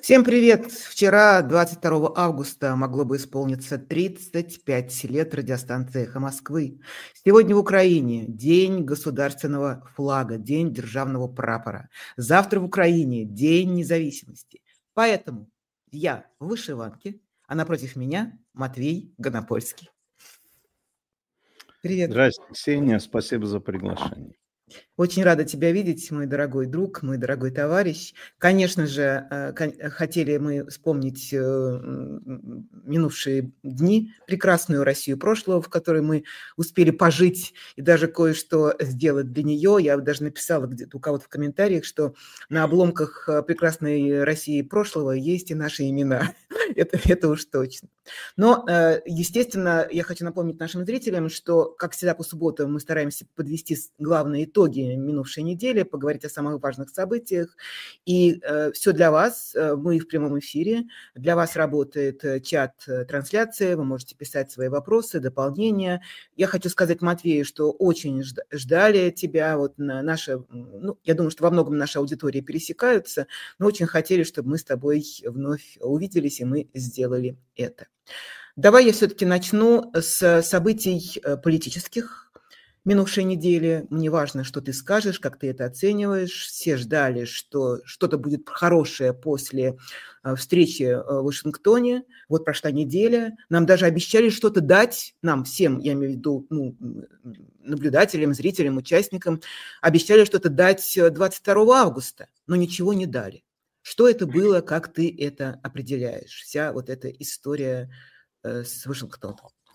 Всем привет! Вчера, 22 августа, могло бы исполниться 35 лет радиостанции «Эхо Москвы». Сегодня в Украине День государственного флага, День державного прапора. Завтра в Украине День независимости. Поэтому я в вышиванке, а напротив меня Матвей Гонопольский. Привет. Здравствуйте, Ксения. Спасибо за приглашение. Очень рада тебя видеть, мой дорогой друг, мой дорогой товарищ. Конечно же, хотели мы вспомнить минувшие дни, прекрасную Россию прошлого, в которой мы успели пожить и даже кое-что сделать для нее. Я даже написала где-то у кого-то в комментариях, что на обломках прекрасной России прошлого есть и наши имена. Это уж точно. Но, естественно, я хочу напомнить нашим зрителям, что, как всегда, по субботам мы стараемся подвести главные итоги минувшей недели, поговорить о самых важных событиях. И все для вас. Мы в прямом эфире. Для вас работает чат трансляции. Вы можете писать свои вопросы, дополнения. Я хочу сказать Матвею, что очень ждали тебя. Вот я думаю, что во многом наши аудитории пересекаются, но очень хотели, чтобы мы с тобой вновь увиделись, и мы сделали это. Давай я все-таки начну с событий политических минувшей недели. Мне важно, что ты скажешь, как ты это оцениваешь. Все ждали, что что-то будет хорошее после встречи в Вашингтоне. Вот прошла неделя. Нам даже обещали что-то дать, нам всем, я имею в виду наблюдателям, зрителям, участникам, обещали что-то дать 22 августа, но ничего не дали. Что это было, как ты это определяешь? Вся вот эта история с Вашингтоном.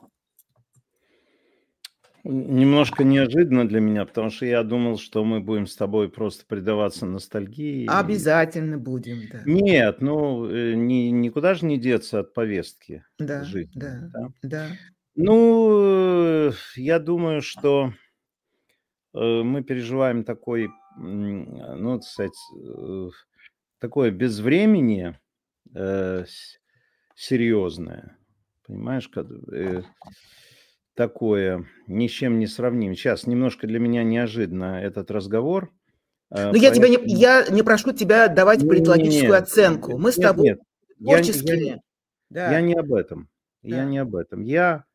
Немножко неожиданно для меня, потому что я думал, что мы будем с тобой просто предаваться ностальгии. Обязательно будем, да. Нет, никуда же не деться от повестки жизни. Да. Я думаю, что мы переживаем такое безвременье серьезное, понимаешь, такое ни с чем не сравним. Сейчас немножко для меня неожиданно этот разговор. Но я не прошу тебя давать политологическую оценку. Мы с тобой творческие. Я не об этом. Я не об этом. Я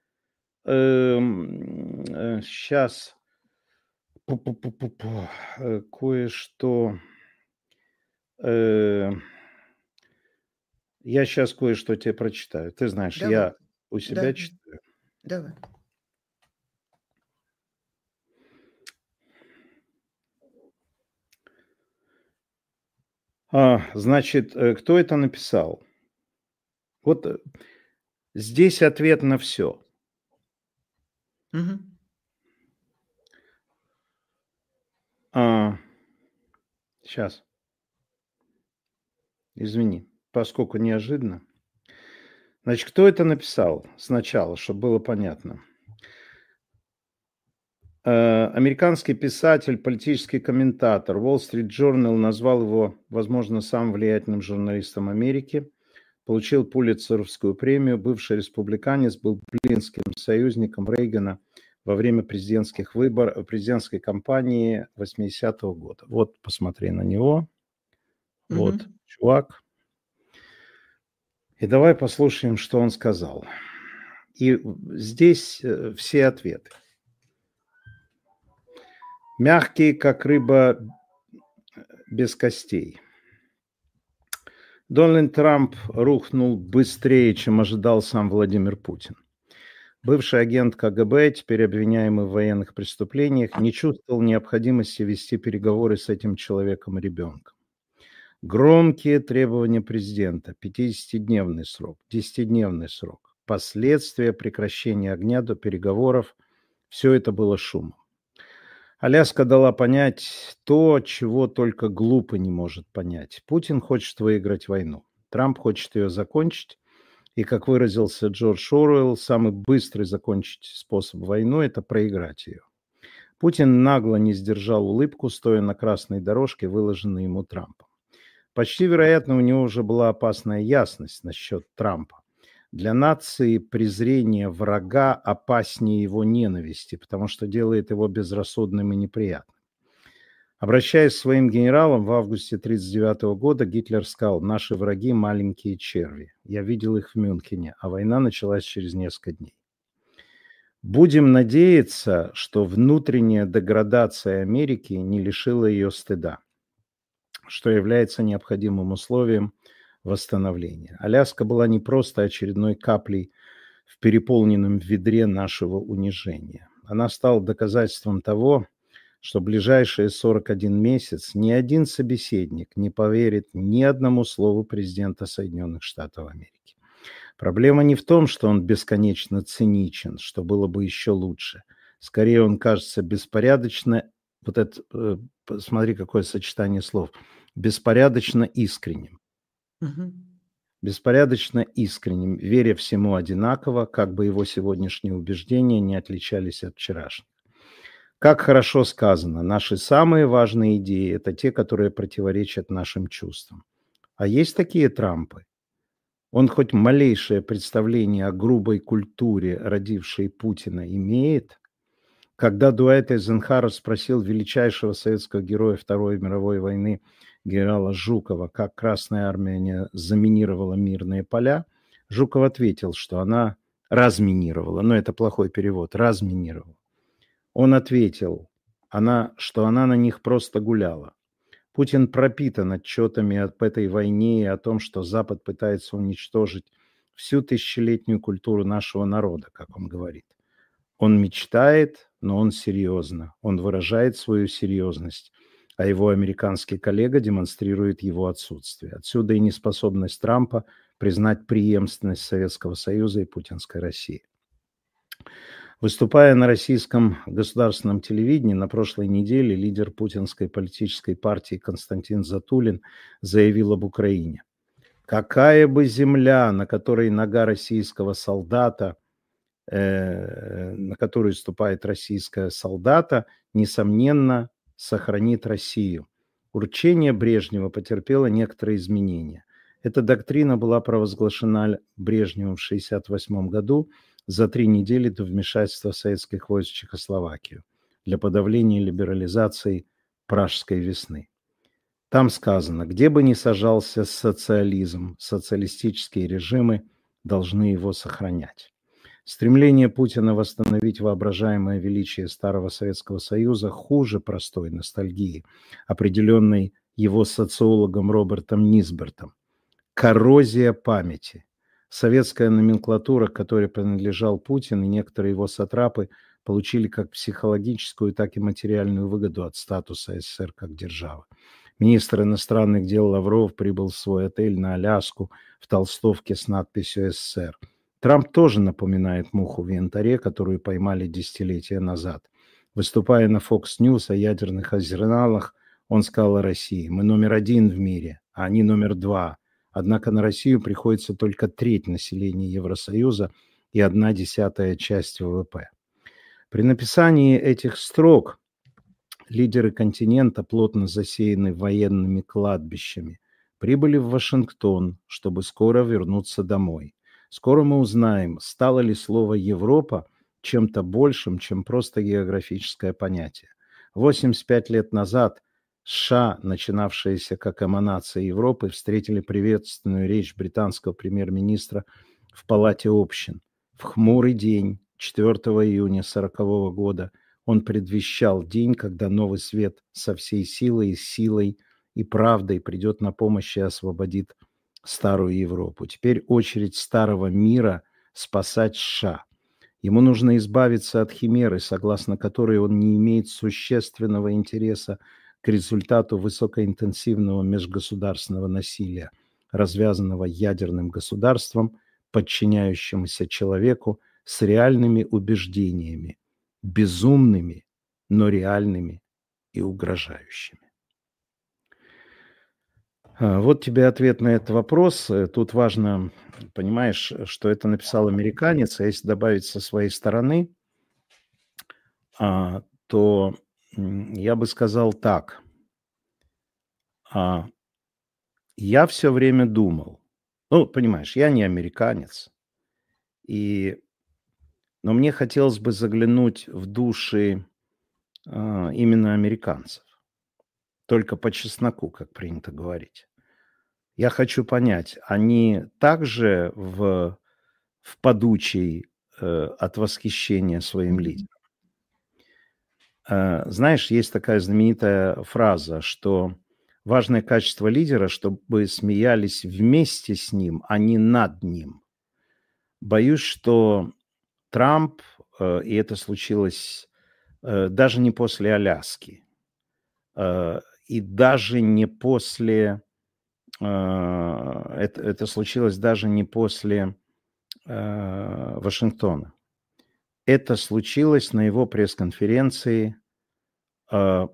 сейчас кое-что... Я сейчас кое-что тебе прочитаю. Ты знаешь, Давай. Я у себя читаю. Давай. Значит, кто это написал? Вот здесь ответ на все. Угу. Сейчас. Извини, поскольку неожиданно. Значит, кто это написал сначала, чтобы было понятно? Американский писатель, политический комментатор. Wall Street Journal назвал его, возможно, самым влиятельным журналистом Америки. Получил Пулитцеровскую премию. Бывший республиканец, был близким союзником Рейгана во время президентской кампании 80-го года. Вот, посмотри на него. Вот, чувак. И давай послушаем, что он сказал. И здесь все ответы. Мягкий, как рыба без костей. Дональд Трамп рухнул быстрее, чем ожидал сам Владимир Путин. Бывший агент КГБ, теперь обвиняемый в военных преступлениях, не чувствовал необходимости вести переговоры с этим человеком-ребенком. Громкие требования президента, 50-дневный срок, 10-дневный срок, последствия прекращения огня до переговоров, все это было шумом. Аляска дала понять то, чего только глупый не может понять. Путин хочет выиграть войну. Трамп хочет ее закончить. И, как выразился Джордж Оруэлл, самый быстрый закончить способ войны – это проиграть ее. Путин нагло не сдержал улыбку, стоя на красной дорожке, выложенной ему Трампом. Почти вероятно, у него уже была опасная ясность насчет Трампа. Для нации презрение врага опаснее его ненависти, потому что делает его безрассудным и неприятным. Обращаясь к своим генералам в августе 1939 года, Гитлер сказал: «Наши враги – маленькие черви. Я видел их в Мюнхене, а война началась через несколько дней». Будем надеяться, что внутренняя деградация Америки не лишила ее стыда, что является необходимым условием восстановления. Аляска была не просто очередной каплей в переполненном ведре нашего унижения. Она стала доказательством того, что в ближайшие 41 месяц ни один собеседник не поверит ни одному слову президента Соединенных Штатов Америки. Проблема не в том, что он бесконечно циничен, что было бы еще лучше. Скорее, он кажется беспорядочно, вот это, смотри, какое сочетание слов, беспорядочно искренним. Беспорядочно искренним, веря всему одинаково, как бы его сегодняшние убеждения не отличались от вчерашних. Как хорошо сказано, наши самые важные идеи – это те, которые противоречат нашим чувствам. А есть такие Трампы? Он хоть малейшее представление о грубой культуре, родившей Путина, имеет? Когда Дуайт Эйзенхауэр спросил величайшего советского героя Второй мировой войны генерала Жукова, как Красная Армия не заминировала мирные поля, Жуков ответил, что она разминировала. Но это плохой перевод. Разминировала. Он ответил, что она на них просто гуляла. Путин пропитан отчетами об этой войне и о том, что Запад пытается уничтожить всю тысячелетнюю культуру нашего народа, как он говорит. Он мечтает, но он серьезно. Он выражает свою серьезность, а его американский коллега демонстрирует его отсутствие. Отсюда и неспособность Трампа признать преемственность Советского Союза и путинской России. Выступая на российском государственном телевидении на прошлой неделе, лидер путинской политической партии Константин Затулин заявил об Украине. Какая бы земля, на которой нога российского солдата, на которую ступает российская солдата, несомненно, сохранит Россию. Урчение Брежнева потерпело некоторые изменения. Эта доктрина была провозглашена Брежневым в 1968 году, за 3 недели до вмешательства советских войск в Чехословакию для подавления либерализации Пражской весны. Там сказано, где бы ни сажался социализм, социалистические режимы должны его сохранять. Стремление Путина восстановить воображаемое величие Старого Советского Союза хуже простой ностальгии, определенной его социологом Робертом Нисбертом. Коррозия памяти. Советская номенклатура, к которой принадлежал Путин, и некоторые его сатрапы получили как психологическую, так и материальную выгоду от статуса СССР как державы. Министр иностранных дел Лавров прибыл в свой отель на Аляску в толстовке с надписью «СССР». Трамп тоже напоминает муху в янтаре, которую поймали десятилетия назад. Выступая на Fox News о ядерных арсеналах, он сказал о России: «Мы номер 1 в мире, а они номер 2. Однако на Россию приходится только треть населения Евросоюза и 1/10 часть ВВП». При написании этих строк лидеры континента, плотно засеянные военными кладбищами, прибыли в Вашингтон, чтобы скоро вернуться домой. Скоро мы узнаем, стало ли слово «Европа» чем-то большим, чем просто географическое понятие. 85 лет назад США, начинавшиеся как эманация Европы, встретили приветственную речь британского премьер-министра в Палате общин. В хмурый день 4 июня 1940 года он предвещал день, когда новый свет со всей силой и правдой придет на помощь и освободит старую Европу. Теперь очередь старого мира спасать США. Ему нужно избавиться от химеры, согласно которой он не имеет существенного интереса к результату высокоинтенсивного межгосударственного насилия, развязанного ядерным государством, подчиняющемуся человеку с реальными убеждениями, безумными, но реальными и угрожающими. Вот тебе ответ на этот вопрос. Тут важно, понимаешь, что это написал американец, а если добавить со своей стороны, то я бы сказал так. Я все время думал, понимаешь, я не американец, но мне хотелось бы заглянуть в души именно американцев. только по чесноку, как принято говорить. Я хочу понять, они также в подучей от восхищения своим лидером? Знаешь, есть такая знаменитая фраза, что важное качество лидера, чтобы смеялись вместе с ним, а не над ним. Боюсь, что Трамп, и это случилось даже не после Аляски, и даже не после... Это случилось даже не после Вашингтона. Это случилось на его пресс-конференции по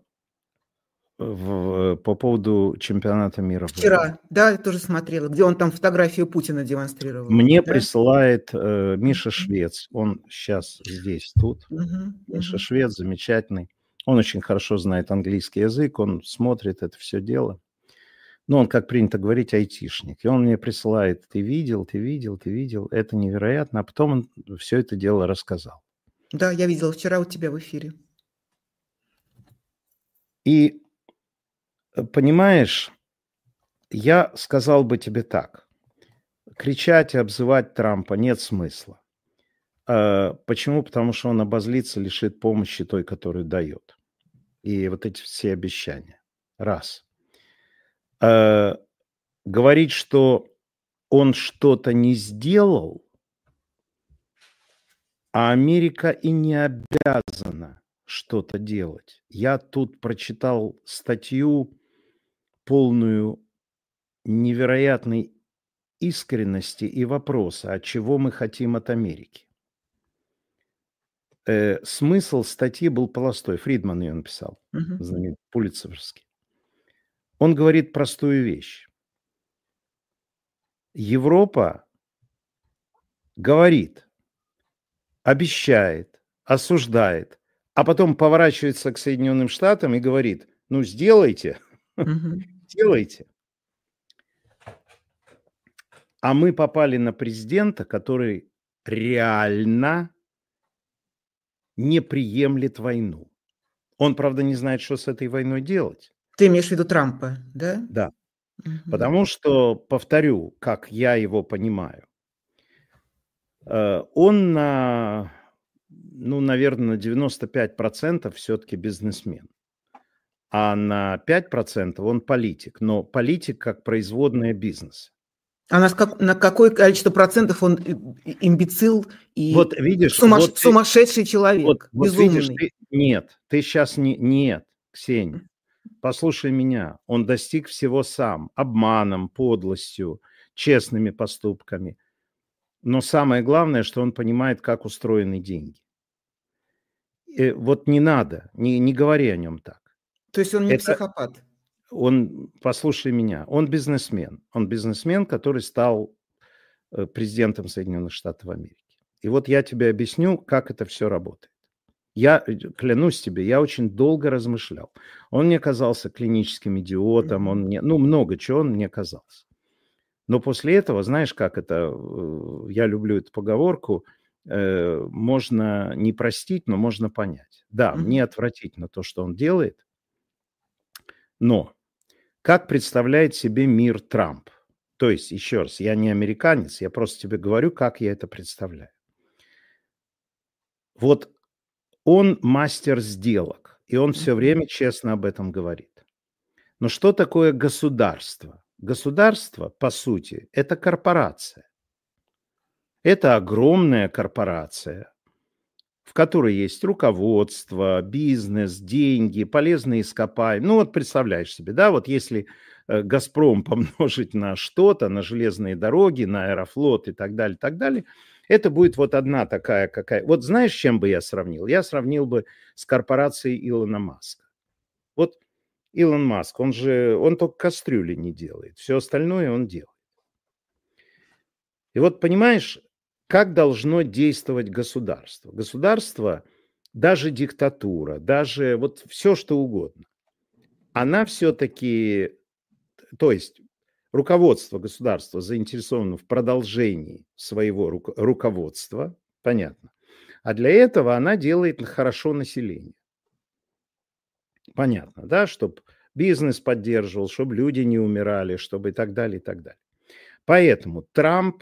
поводу чемпионата мира. Вчера, да, я тоже смотрела, где он там фотографию Путина демонстрировал. Мне да? присылает Миша Швец. Он сейчас здесь, тут. Миша Мгм. Швец замечательный. Он очень хорошо знает английский язык, он смотрит это все дело. Ну, он, как принято говорить, айтишник. И он мне присылает: ты видел, ты видел, ты видел. Это невероятно. А потом он все это дело рассказал. Да, я видела вчера у тебя в эфире. И, понимаешь, я сказал бы тебе так. Кричать и обзывать Трампа нет смысла. Почему? Потому что он обозлится, лишит помощи той, которую дает. И вот эти все обещания. Раз. Говорить, что он что-то не сделал, а Америка и не обязана что-то делать. Я тут прочитал статью, полную невероятной искренности и вопроса, а чего мы хотим от Америки. Смысл статьи был простой. Фридман ее написал, знаменитый, пулитцеровский. Он говорит простую вещь. Европа говорит, обещает, осуждает, а потом поворачивается к Соединенным Штатам и говорит: ну, сделайте, делайте. А мы попали на президента, который реально не приемлет войну. Он, правда, не знает, что с этой войной делать. Ты имеешь в виду Трампа, да? Да. Потому что, повторю, как я его понимаю, он на, ну, наверное, на 95% все-таки бизнесмен. А на 5% он политик. Но политик как производная бизнеса. А на какое количество процентов он имбецил и Вот видишь, сумасшедший человек, вот безумный? видишь, нет, ты сейчас нет, Ксения. Послушай меня, он достиг всего сам, обманом, подлостью, честными поступками. Но самое главное, что он понимает, как устроены деньги. И вот не надо, не говори о нем так. То есть он не психопат? Он, послушай меня, он бизнесмен. Он бизнесмен, который стал президентом Соединенных Штатов Америки. И вот я тебе объясню, как это все работает. Я клянусь тебе, я очень долго размышлял. Он мне казался клиническим идиотом, он мне, ну, много чего он мне казался. Но после этого, знаешь, как это, я люблю эту поговорку, можно не простить, но можно понять. Да, мне отвратительно то, что он делает, но как представляет себе мир Трамп? То есть, еще раз, я не американец, я просто тебе говорю, как я это представляю. Вот он мастер сделок, и он все время честно об этом говорит. Но что такое государство? Государство, по сути, это корпорация. Это огромная корпорация, в которой есть руководство, бизнес, деньги, полезные ископаемые. Ну вот представляешь себе, да, вот если «Газпром» помножить на что-то, на железные дороги, на Аэрофлот и так далее, это будет вот одна такая какая... Вот знаешь, с чем бы я сравнил? Я сравнил бы с корпорацией Илона Маска. Вот Илон Маск, он только кастрюли не делает, все остальное он делает. И вот понимаешь, как должно действовать государство? Государство, даже диктатура, даже вот все, что угодно, она все-таки, то есть руководство государства заинтересовано в продолжении своего руководства, понятно, а для этого она делает хорошо население. Понятно, да, чтобы бизнес поддерживал, чтобы люди не умирали, чтобы и так далее, и так далее. Поэтому Трамп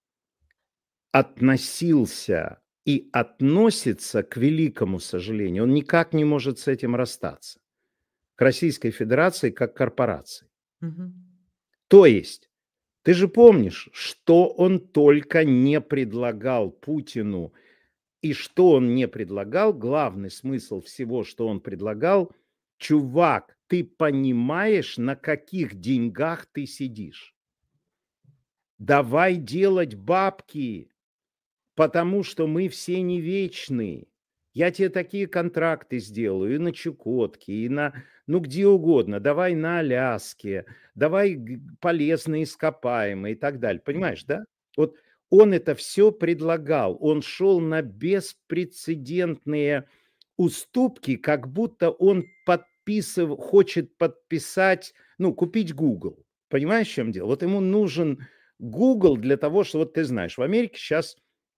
относился и относится, к великому сожалению, он никак не может с этим расстаться, к Российской Федерации как корпорации. То есть, ты же помнишь, что он только не предлагал Путину, и что он не предлагал, главный смысл всего, что он предлагал: чувак, ты понимаешь, на каких деньгах ты сидишь? Давай делать бабки, потому что мы все не вечные. Я тебе такие контракты сделаю и на Чукотке, и на, ну, где угодно. Давай на Аляске, давай полезные ископаемые и так далее. Понимаешь, да? Вот он это все предлагал. Он шел на беспрецедентные уступки, как будто он хочет подписать, ну, купить Google. Понимаешь, в чем дело? Вот ему нужен Google для того, что, вот ты знаешь, в Америке сейчас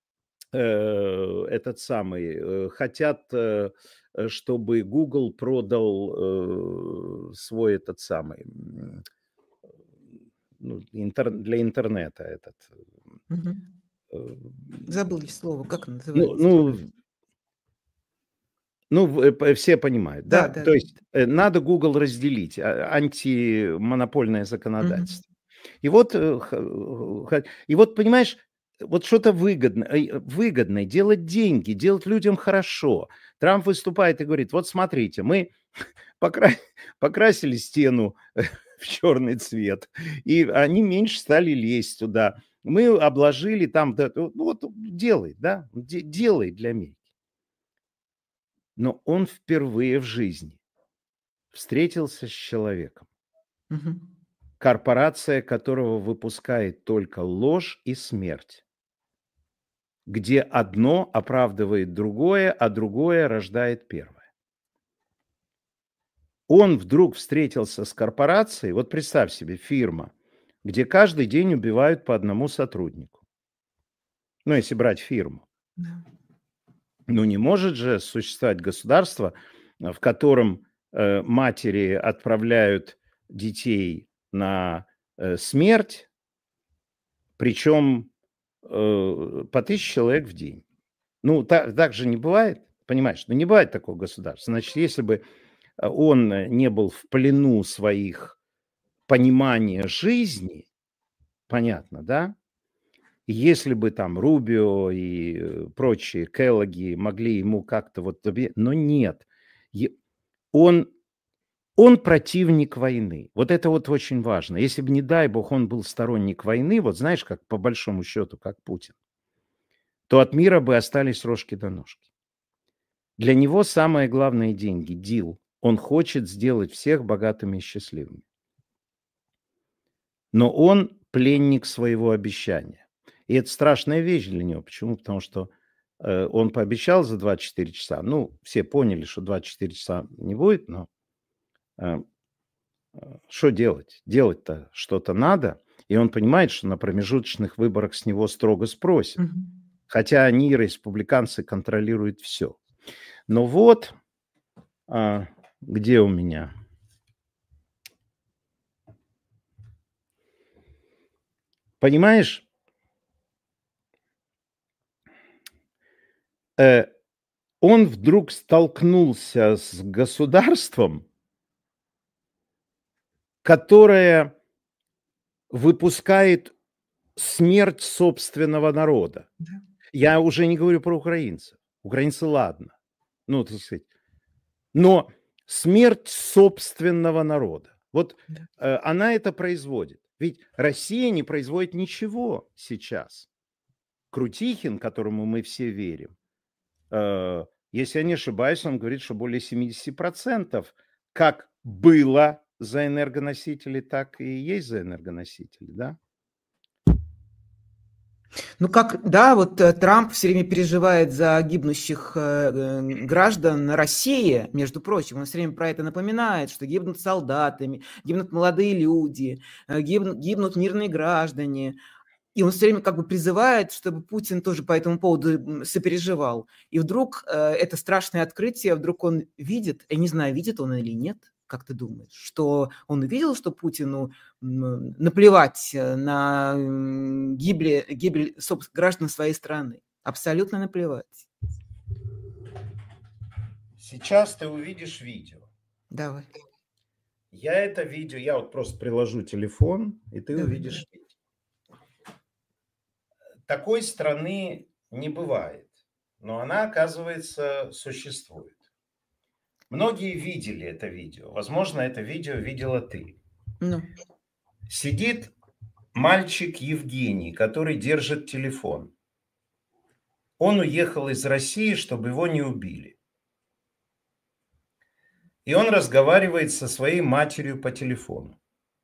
этот самый, хотят, чтобы Google продал свой этот самый, ну, для интернета этот. Забыли слово, как оно Ну, называется? все понимают, Да, да? да, То да. есть надо Google разделить, антимонопольное Мгм. законодательство. И вот, понимаешь, вот что-то выгодное, делать деньги, делать людям хорошо. Трамп выступает и говорит: вот смотрите, мы покрасили стену в черный цвет, и они меньше стали лезть туда. Мы обложили там, да, ну вот делай, да, делай для Америки. Но он впервые в жизни встретился с человеком, корпорация которого выпускает только ложь и смерть, где одно оправдывает другое, а другое рождает первое. Он вдруг встретился с корпорацией, вот представь себе, фирма, где каждый день убивают по одному сотруднику. Ну, если брать фирму. Да. Ну, не может же существовать государство, в котором матери отправляют детей на смерть, причем по 1000 человек в день. Ну, так же не бывает, понимаешь? Ну, не бывает такого государства. Значит, если бы он не был в плену своих понимания жизни, понятно, да? Если бы там Рубио и прочие Келлоги могли ему как-то вот... Но нет. Он противник войны. Вот это вот очень важно. Если бы, не дай бог, он был сторонник войны, вот знаешь, как по большому счету, как Путин, то от мира бы остались рожки до ножки. Для него самое главное — деньги, дил. Он хочет сделать всех богатыми и счастливыми. Но он пленник своего обещания. И это страшная вещь для него. Почему? Потому что он пообещал за 24 часа. Ну, все поняли, что 24 часа не будет, но что делать? Делать-то что-то надо. И он понимает, что на промежуточных выборах с него строго спросят. Хотя они, республиканцы, контролируют все. Но вот, где у меня? Понимаешь, он вдруг столкнулся с государством, которое выпускает смерть собственного народа. Да. Я уже не говорю про украинцев. Украинцы, ладно. Ну, так сказать. Но смерть собственного народа. Вот она это производит. Ведь Россия не производит ничего сейчас. Крутихин, которому мы все верим, если я не ошибаюсь, он говорит, что более 70% как было за энергоносители, так и есть за энергоносители, да? Ну как, да, вот Трамп все время переживает за гибнущих граждан России, между прочим, он все время про это напоминает, что гибнут солдаты, гибнут молодые люди, гибнут мирные граждане. И он все время как бы призывает, чтобы Путин тоже по этому поводу сопереживал. И вдруг это страшное открытие, вдруг он видит, я не знаю, видит он или нет, как ты думаешь? Что он увидел, что Путину наплевать на гибель граждан своей страны? Абсолютно наплевать. Сейчас ты увидишь видео. Давай. Я это видео, я вот просто приложу телефон, и ты увидишь видео. Такой страны не бывает, но она, оказывается, существует. Многие видели это видео. Возможно, это видео видела ты. Сидит мальчик Евгений, который держит телефон. Он уехал из России, чтобы его не убили. И он разговаривает со своей матерью по телефону.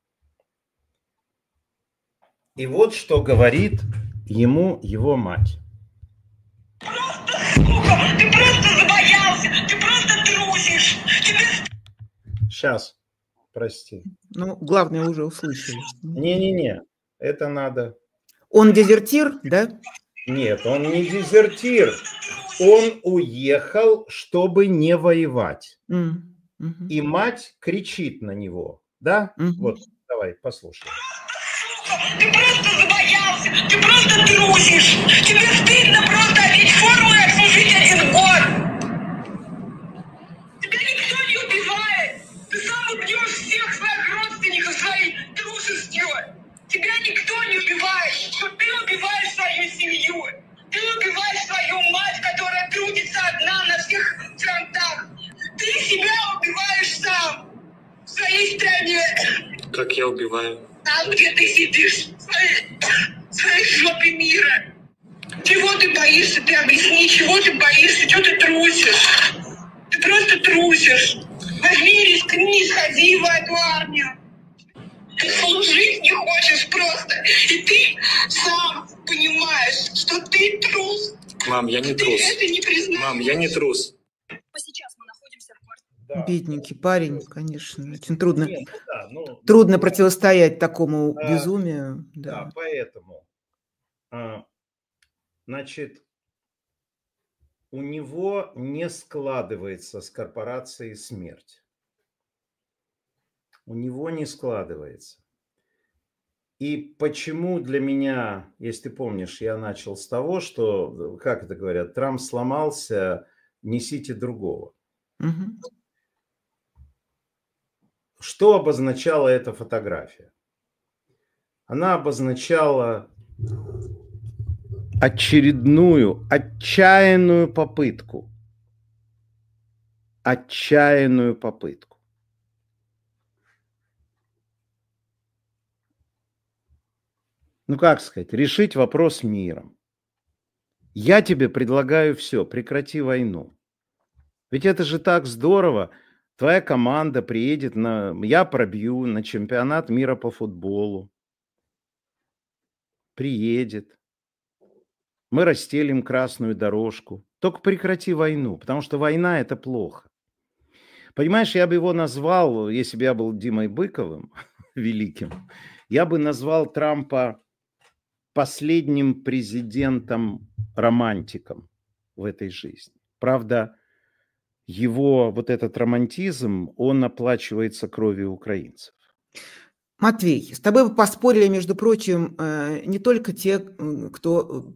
И вот что говорит ему его мать. Просто, сука, ты просто забоялся, ты просто трусишь. Сейчас, прости. Ну, главное уже услышали. Не-не-не, это надо... Он дезертир, да? Нет, он не дезертир. Он уехал, чтобы не воевать. И мать кричит на него. Да? Вот, давай, послушай. Ты просто забоялся, ты просто трусишь. Тебе стыдно просто одеть форму и отслужить 1 год. Тебя никто не убивает. Ты сам убьешь всех своих родственников своей трусостью. Тебя никто не убивает. Но ты убиваешь свою семью. Ты убиваешь свою мать, которая трудится одна на всех фронтах. Ты себя убиваешь сам в своей стране. Как я убиваю? Там, где ты сидишь, в своей жопе мира. Чего ты боишься? Ты объясни, чего ты боишься, чего ты трусишь? Ты просто трусишь. Возьми, рискни, сходи в эту армию. Ты служить не хочешь просто. И ты сам понимаешь, что ты трус. Мам, я не трус. Ты это не признаешь. Мам, я не трус. Сейчас мы находимся в квартире. Да. Бедненький парень, конечно. Очень трудно, Нет, да, трудно противостоять такому безумию. Да, поэтому. Значит, у него не складывается с корпорацией смерть. У него не складывается. И почему для меня, если ты помнишь, я начал с того, что, как это говорят, Трамп сломался, несите другого. Что обозначала эта фотография? Она обозначала очередную отчаянную попытку. Отчаянную попытку. Ну, как сказать, решить вопрос миром. Я тебе предлагаю все, прекрати войну. Ведь это же так здорово. Твоя команда приедет я пробью на чемпионат мира по футболу. Приедет. Мы расстелим красную дорожку. Только прекрати войну, потому что война – это плохо. Понимаешь, я бы его назвал, если бы я был Димой Быковым, великим, я бы назвал Трампа последним президентом-романтиком в этой жизни. Правда, его вот этот романтизм, он оплачивается кровью украинцев. Матвей, с тобой поспорили, между прочим, не только те, кто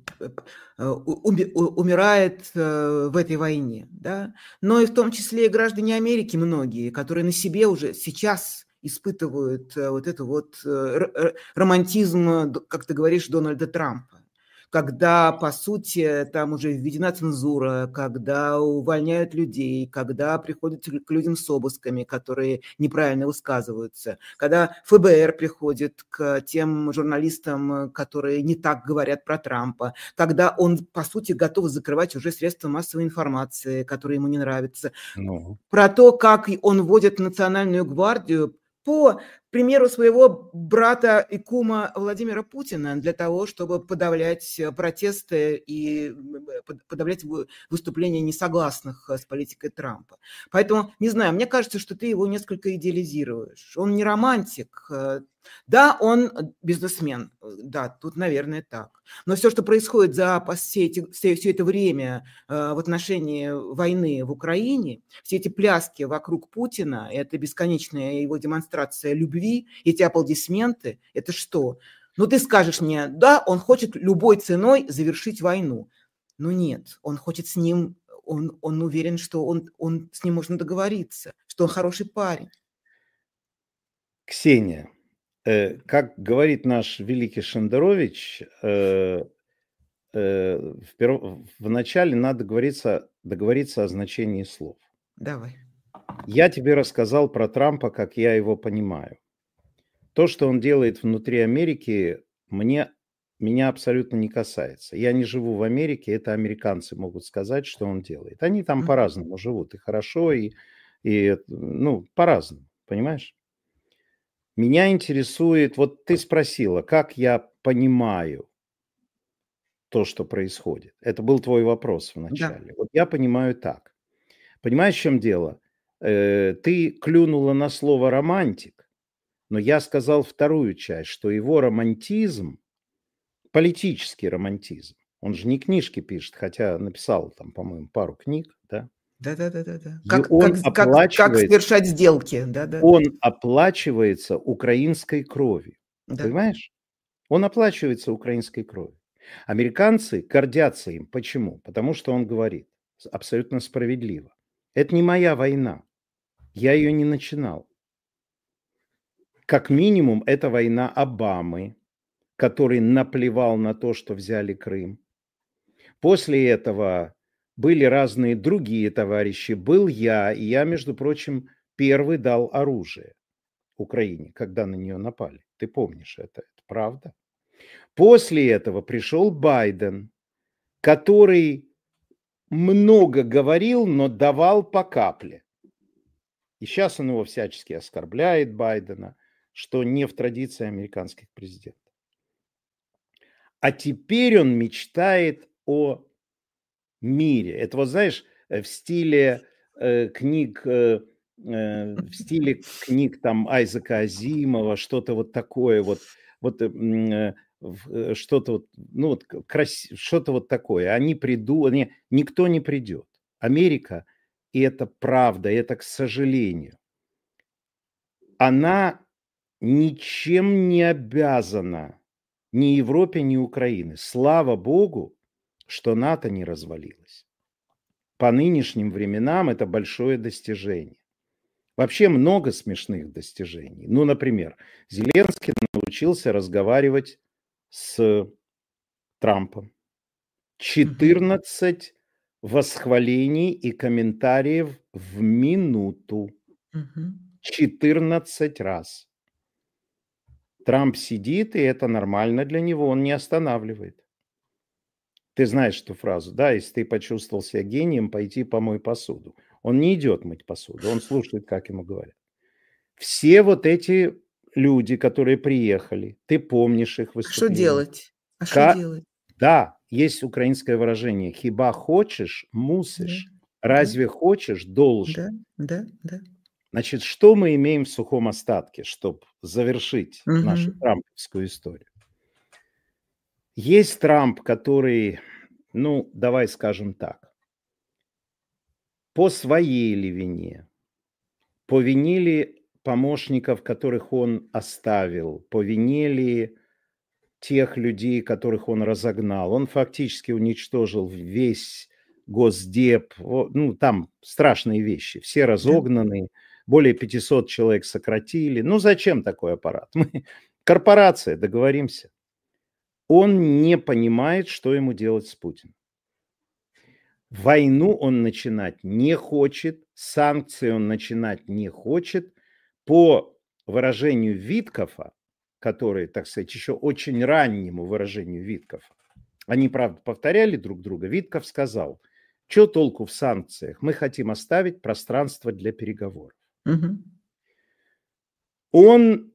умирает в этой войне, да, но и в том числе и граждане Америки многие, которые на себе уже сейчас испытывают вот это вот романтизм, как ты говоришь, Дональда Трампа. Когда, по сути, там уже введена цензура, когда увольняют людей, когда приходят к людям с обысками, которые неправильно высказываются, когда ФБР приходит к тем журналистам, которые не так говорят про Трампа, когда он, по сути, готов закрывать уже средства массовой информации, которые ему не нравятся. Про то, как он вводит Национальную гвардию, по примеру своего брата и кума Владимира Путина, для того, чтобы подавлять протесты и подавлять выступления несогласных с политикой Трампа. Поэтому, не знаю, мне кажется, что ты его несколько идеализируешь. Он не романтик. Да, он бизнесмен, да, тут, наверное, так. Но все, что происходит за все это время в отношении войны в Украине, все эти пляски вокруг Путина, это бесконечная его демонстрация любви, эти аплодисменты, это что? Ну, ты скажешь мне, да, он хочет любой ценой завершить войну. Но нет, он хочет с ним, он уверен, что он с ним можно договориться, что он хороший парень. Ксения, как говорит наш великий Шендерович, вначале надо договориться о значении слов. Давай. Я тебе рассказал про Трампа, как я его понимаю. То, что он делает внутри Америки, меня абсолютно не касается. Я не живу в Америке, это американцы могут сказать, что он делает. Они там по-разному живут, и хорошо, и по-разному, понимаешь? Меня интересует, вот ты спросила, как я понимаю то, что происходит. Это был твой вопрос вначале. Да. Вот я понимаю так. Понимаешь, в чем дело? Ты клюнула на слово романтик, но я сказал вторую часть, что его романтизм, политический романтизм, он же не книжки пишет, хотя написал там, по-моему, пару книг, да? Да. И Как оплачивается, совершать сделки. Да. он оплачивается украинской кровью. Да. Понимаешь? Он оплачивается украинской кровью. Американцы гордятся им. Почему? Потому что он говорит абсолютно справедливо. Это не моя война. Я ее не начинал. Как минимум, это война Обамы, который наплевал на то, что взяли Крым. После этого были разные другие товарищи. Был я, и я, между прочим, первый дал оружие Украине, когда на нее напали. Ты помнишь это правда? После этого пришел Байден, который много говорил, но давал по капле. И сейчас он его всячески оскорбляет, Байдена, что не в традиции американских президентов. А теперь он мечтает о мире. Это вот, знаешь, в стиле книг там Айзека Азимова, что-то вот такое что-то что-то вот такое. Никто не придет. Америка, и это правда, это, к сожалению, она ничем не обязана ни Европе, ни Украине. Слава Богу, что НАТО не развалилось. По нынешним временам это большое достижение. Вообще много смешных достижений. Ну, например, Зеленский научился разговаривать с Трампом. 14 восхвалений и комментариев в минуту. 14 раз. Трамп сидит, и это нормально для него, он не останавливает. Ты знаешь эту фразу, да? Если ты почувствовал себя гением, пойти помой посуду. Он не идет мыть посуду, он слушает, как ему говорят. Все вот эти люди, которые приехали, ты помнишь их выступления. Что делать? Что делать? Да, есть украинское выражение «хиба хочешь, мусишь». Да, разве хочешь, должен. Да. Значит, что мы имеем в сухом остатке, чтобы завершить нашу трамповскую историю? Есть Трамп, который, давай скажем так, по своей ли вине, по вине ли помощников, которых он оставил, по вине ли тех людей, которых он разогнал, он фактически уничтожил весь Госдеп, там страшные вещи, все разогнаны, более 500 человек сократили. Зачем такой аппарат? Корпорация, договоримся. Он не понимает, что ему делать с Путиным. Войну он начинать не хочет, санкции он начинать не хочет. По выражению Виткофа, который, так сказать, еще очень раннему выражению Виткофа, они, правда, повторяли друг друга, Виткоф сказал, что толку в санкциях? Мы хотим оставить пространство для переговоров. Он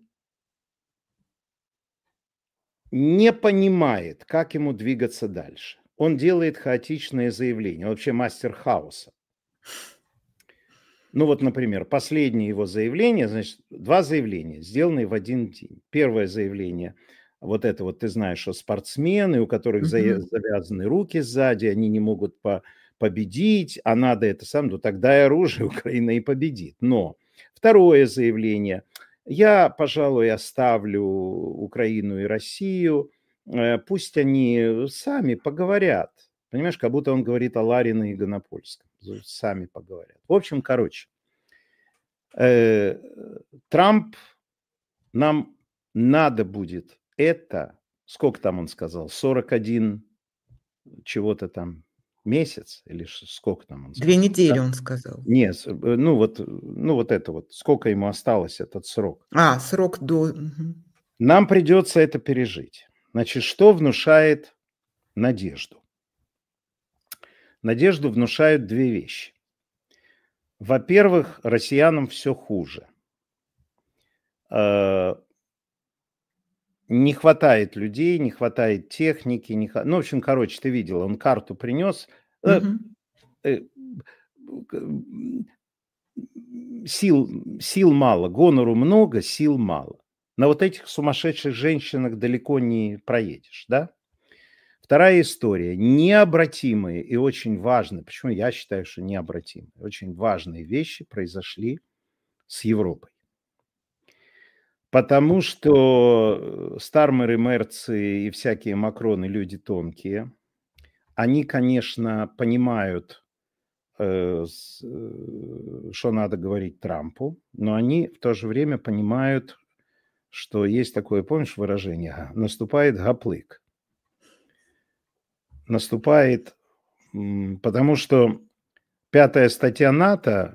не понимает, как ему двигаться дальше. Он делает хаотичные заявления. Он вообще мастер хаоса. Ну вот, например, последнее его заявление, значит, 2 заявления, сделанные в один день. Первое заявление, вот это вот, ты знаешь, что спортсмены, у которых завязаны руки сзади, они не могут победить, а надо это сам, ну тогда и оружие Украина и победит. Но второе заявление, я, пожалуй, оставлю Украину и Россию, пусть они сами поговорят. Понимаешь, как будто он говорит о Ларине и Гонопольском. Сами поговорят. В общем, короче, Трамп, нам надо будет это, сколько там он сказал, 41 чего-то там месяц, или сколько там он сказал? 2 недели, он сказал. Нет, ну вот это вот, сколько ему осталось этот срок. Срок до... Нам придется это пережить. Значит, что внушает надежду? Надежду внушают 2 вещи. Во-первых, россиянам все хуже. Не хватает людей, не хватает техники. Ну, в общем, короче, ты видела, он карту принес. Сил мало, гонору много, сил мало. На вот этих сумасшедших женщинах далеко не проедешь, да? Вторая история. Необратимые и очень важные, почему я считаю, что необратимые, очень важные вещи произошли с Европой. Потому что Стармеры, Мерцы и всякие Макроны люди тонкие. Они, конечно, понимают, что надо говорить Трампу, но они в то же время понимают, что есть такое, помнишь выражение, наступает гаплык. Наступает, потому что 5-я статья НАТО,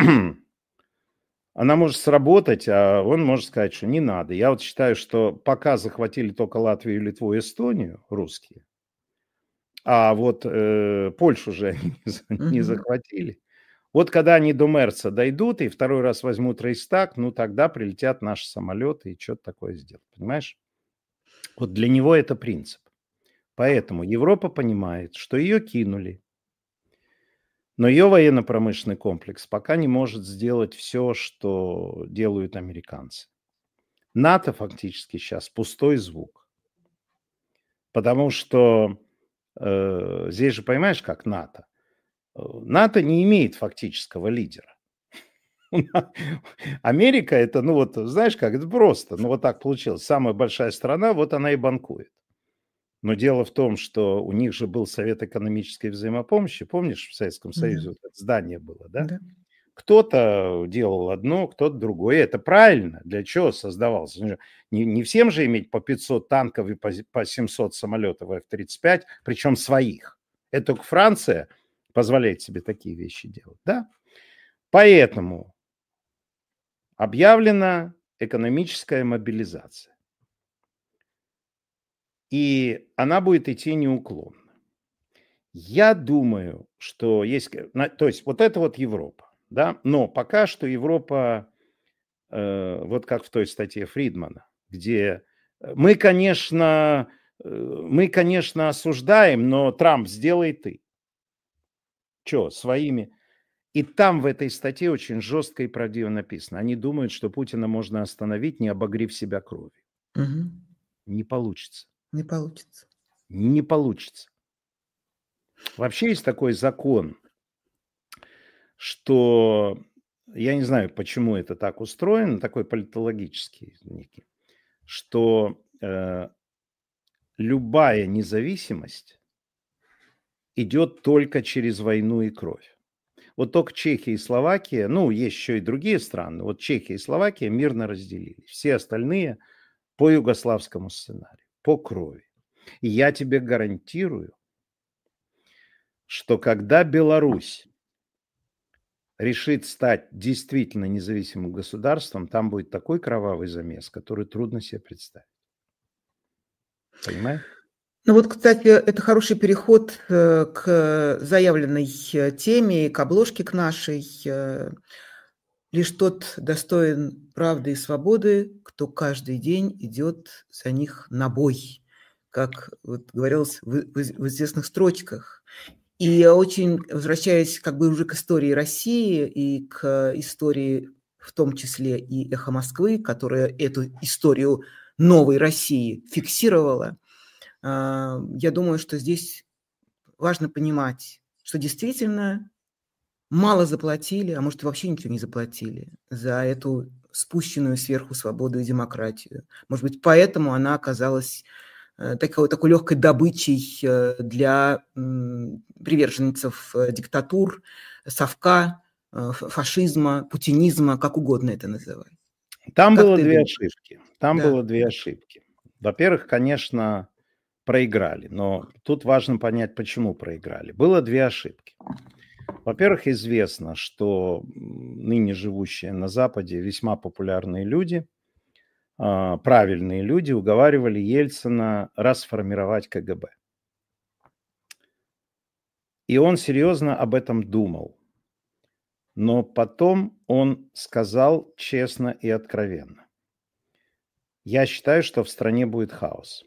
она может сработать, а он может сказать, что не надо. Я вот считаю, что пока захватили только Латвию, Литву и Эстонию, русские, а вот Польшу же они не захватили. Вот когда они до Мерца дойдут и второй раз возьмут Рейхстаг, ну тогда прилетят наши самолеты и что-то такое сделают. Понимаешь? Вот для него это принцип. Поэтому Европа понимает, что ее кинули, но ее военно-промышленный комплекс пока не может сделать все, что делают американцы. НАТО фактически сейчас пустой звук. Потому что здесь же понимаешь, как НАТО? НАТО не имеет фактического лидера. Америка это, ну вот, знаешь как, это просто, ну вот так получилось. Самая большая страна, вот она и банкует. Но дело в том, что у них же был Совет экономической взаимопомощи. Помнишь, в Советском Союзе вот это здание было, да? Да. Кто-то делал одно, кто-то другое. Это правильно. Для чего создавался? Не всем же иметь по 500 танков и по 700 самолетов F-35, причем своих. Это только Франция позволяет себе такие вещи делать, да? Поэтому объявлена экономическая мобилизация. И она будет идти неуклонно. Я думаю, что есть... То есть вот это вот Европа, да? Но пока что Европа, вот как в той статье Фридмана, где мы, конечно, осуждаем, но Трамп, сделай ты. Что, своими... И там в этой статье очень жестко и правдиво написано. Они думают, что Путина можно остановить, не обогрев себя кровью. Не получится. Не получится. Не получится. Вообще есть такой закон, что, я не знаю, почему это так устроено, такой политологический некий, что любая независимость идет только через войну и кровь. Вот только Чехия и Словакия, ну, есть еще и другие страны, вот Чехия и Словакия мирно разделились. Все остальные по югославскому сценарию, по крови. И я тебе гарантирую, что когда Беларусь решит стать действительно независимым государством, там будет такой кровавый замес, который трудно себе представить. Понимаешь? Ну вот, кстати, это хороший переход к заявленной теме, к обложке к нашей. Лишь тот достоин правды и свободы, кто каждый день идет за них на бой, как вот говорилось в известных строчках. И я очень возвращаюсь как бы уже к истории России и к истории, в том числе и «Эхо Москвы», которая эту историю новой России фиксировала. Я думаю, что здесь важно понимать, что действительно мало заплатили, а может, вообще ничего не заплатили за эту спущенную сверху свободу и демократию. Может быть, поэтому она оказалась такой легкой добычей для приверженцев диктатур, совка, фашизма, путинизма, как угодно это называй. Там Как было ты две думаешь? ошибки. Там Да. было две ошибки. Во-первых, конечно, проиграли, но тут важно понять, почему проиграли. Было две ошибки. Во-первых, известно, что ныне живущие на Западе весьма популярные люди, правильные люди уговаривали Ельцина расформировать КГБ. И он серьезно об этом думал. Но потом он сказал честно и откровенно: я считаю, что в стране будет хаос.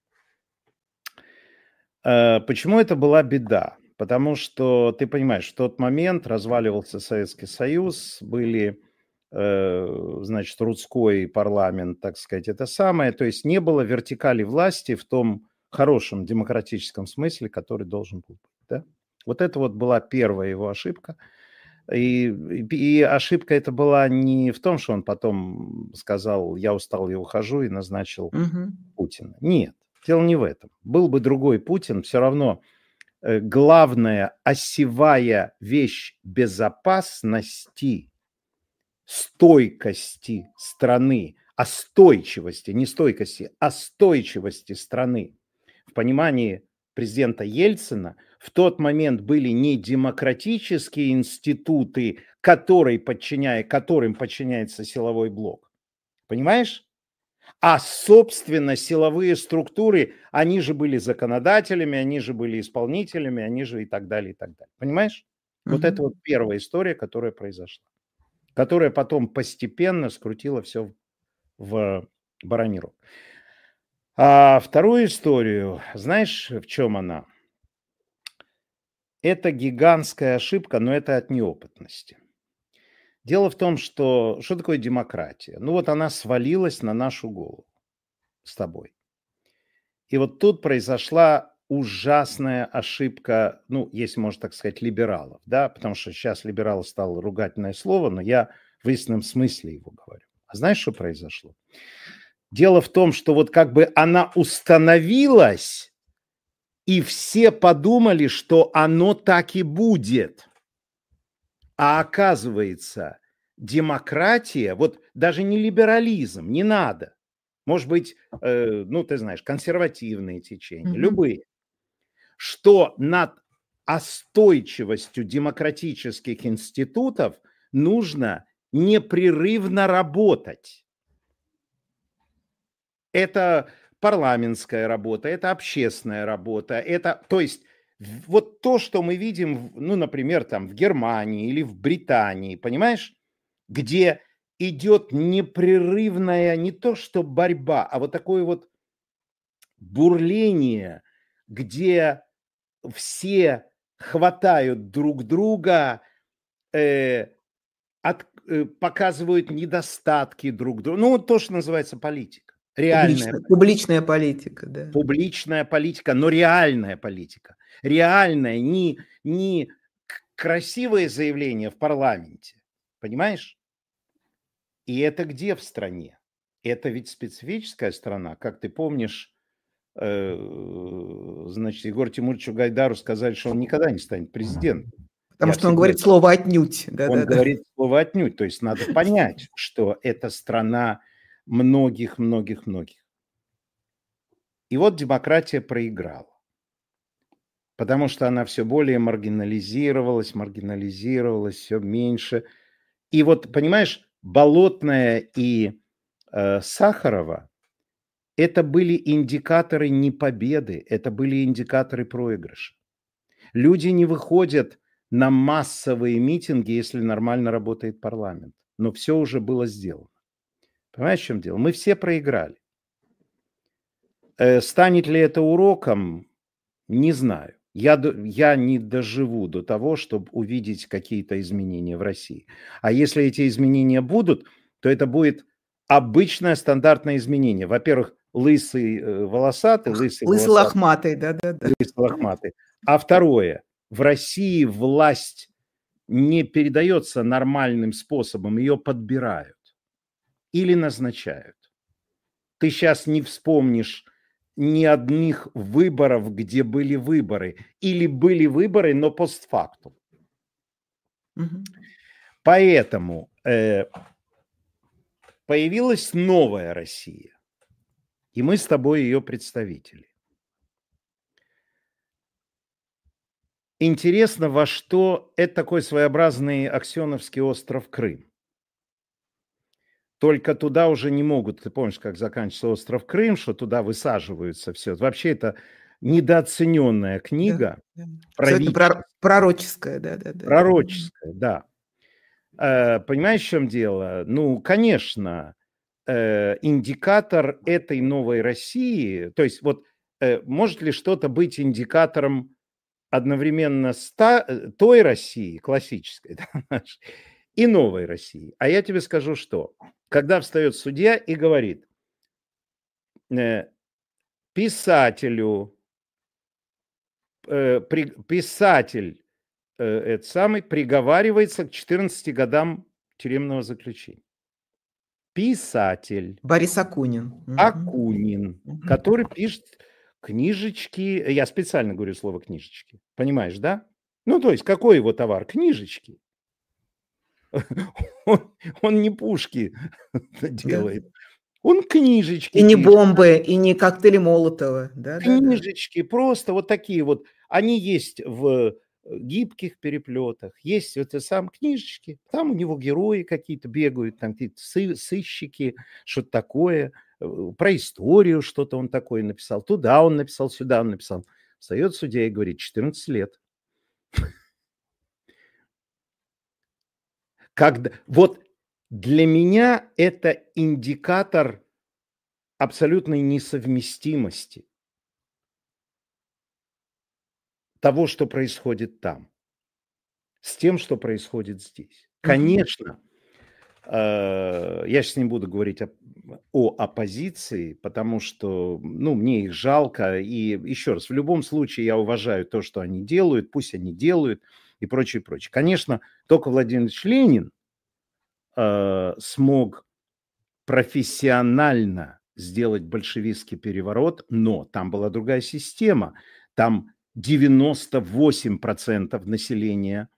Почему это была беда? Потому что, ты понимаешь, в тот момент разваливался Советский Союз, были, значит, Рудской парламент, так сказать, это самое. То есть не было вертикали власти в том хорошем демократическом смысле, который должен был быть. Да? Вот это вот была первая его ошибка. И ошибка это была не в том, что он потом сказал: я устал, я ухожу, и назначил Путина. Нет, дело не в этом. Был бы другой Путин, все равно главная осевая вещь безопасности, стойкости страны, остойчивости, не стойкости, остойчивости страны в понимании президента Ельцина в тот момент были не демократические институты, которым подчиняется силовой блок. Понимаешь? А, собственно, силовые структуры, они же были законодателями, они же были исполнителями, они же и так далее, и так далее. Понимаешь? Вот это вот первая история, которая произошла, которая потом постепенно скрутила все в бараний рог. А вторую историю, знаешь, в чем она? Это гигантская ошибка, но это от неопытности. Дело в том, что такое демократия? Ну вот она свалилась на нашу голову с тобой. И вот тут произошла ужасная ошибка, ну, если можно так сказать, либералов, да, потому что сейчас либерал стало ругательное слово, но я в истинном смысле его говорю. А знаешь, что произошло? Дело в том, что вот как бы она установилась, и все подумали, что оно так и будет. А оказывается, демократия, вот даже не либерализм, не надо. Может быть, ну, ты знаешь, консервативные течения, любые. Что над остойчивостью демократических институтов нужно непрерывно работать. Это парламентская работа, это общественная работа, это, то есть вот то, что мы видим, ну, например, там в Германии или в Британии, понимаешь, где идет непрерывная не то что борьба, а вот такое вот бурление, где все хватают друг друга, показывают недостатки друг друга. Ну, вот то, что называется политика. Публичная политика, да. Публичная политика, но реальная политика. Реальная, не красивое заявление в парламенте. Понимаешь? И это где в стране? Это ведь специфическая страна. Как ты помнишь, значит, Егору Тимуровичу Гайдару сказали, что он никогда не станет президентом. Потому что он говорит слово «отнюдь». Он говорит слово «отнюдь». То есть надо понять, что это страна многих-многих-многих. И вот демократия проиграла. Потому что она все более маргинализировалась, все меньше. И вот, понимаешь, Болотная и Сахарова – это были индикаторы не победы, это были индикаторы проигрыша. Люди не выходят на массовые митинги, если нормально работает парламент. Но все уже было сделано. Понимаешь, в чем дело? Мы все проиграли. Станет ли это уроком? Не знаю. я не доживу до того, чтобы увидеть какие-то изменения в России. А если эти изменения будут, то это будет обычное стандартное изменение. Во-первых, лысый волосатый, лысый волосатый, Лысый-лохматый, да-да-да. лысый лохматый. А второе, в России власть не передается нормальным способом, ее подбирают или назначают. Ты сейчас не вспомнишь ни одних выборов, где были выборы. Или были выборы, но постфактум. Мгм. Поэтому появилась новая Россия. И мы с тобой ее представители. Интересно, во что это такой своеобразный аксеновский остров Крым. Только туда уже не могут, ты помнишь, как заканчивается остров Крым, что туда высаживаются все. Вообще это недооцененная книга, Да. Абсолютно пророческая, да-да-да. пророческая, да. Понимаешь, в чем дело? Ну, конечно, индикатор этой новой России, то есть вот может ли что-то быть индикатором одновременно той России, классической, да, и новой России? А я тебе скажу, что когда встает судья и говорит писателю, писатель этот самый приговаривается к 14 годам тюремного заключения. Писатель. Борис Акунин. Акунин, который пишет книжечки. Я специально говорю слово книжечки. Понимаешь, да? Ну, то есть, какой его товар? Книжечки. Он не пушки делает. Он книжечки. И не бомбы, и не коктейли Молотова. Книжечки, просто вот такие вот. Они есть в гибких переплетах, есть вот сам книжечки, там у него герои какие-то бегают, там какие-то сыщики, что-то такое, про историю что-то он такое написал, туда он написал, сюда он написал. Встает судья и говорит, 14 лет. Вот для меня это индикатор абсолютной несовместимости того, что происходит там, с тем, что происходит здесь. Конечно, я сейчас не буду говорить о оппозиции, потому что, ну, мне их жалко. И еще раз, в любом случае я уважаю то, что они делают, пусть они делают и прочее, прочее. Конечно, только Владимир Ильич Ленин смог профессионально сделать большевистский переворот, но там была другая система. Там 98% населения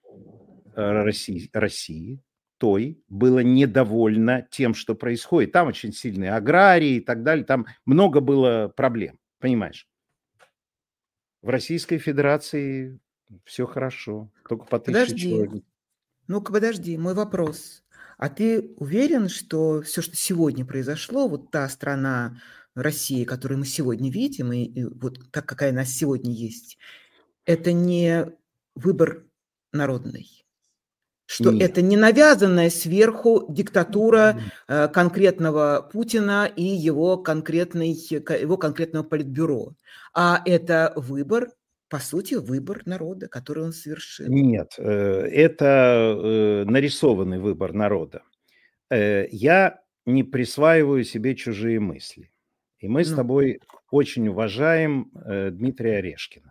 России той было недовольно тем, что происходит. Там очень сильные аграрии и так далее. Там много было проблем, понимаешь? В Российской Федерации все хорошо, только по 1000 человек. Ну-ка, подожди, мой вопрос. А ты уверен, что все, что сегодня произошло, вот та страна России, которую мы сегодня видим, и вот так, какая у нас сегодня есть, это не выбор народный? Что Нет. это не навязанная сверху диктатура конкретного Путина и его конкретного политбюро, а это выбор, по сути, выбор народа, который он совершил? Нет, это нарисованный выбор народа. Я не присваиваю себе чужие мысли. И мы с тобой очень уважаем Дмитрия Орешкина.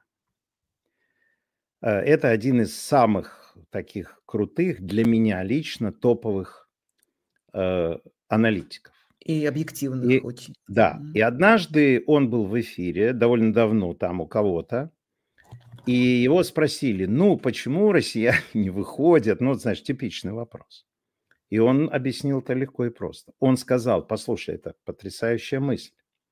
Это один из самых таких крутых для меня лично топовых аналитиков. И объективных очень. Да, и однажды он был в эфире, довольно давно там у кого-то, и его спросили, ну, почему россияне не выходят? Ну, знаешь, типичный вопрос. И он объяснил это легко и просто. Он сказал, послушай, это потрясающая мысль.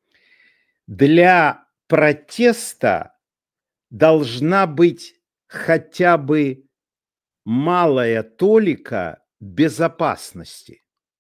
Для протеста должна быть хотя бы малая толика безопасности.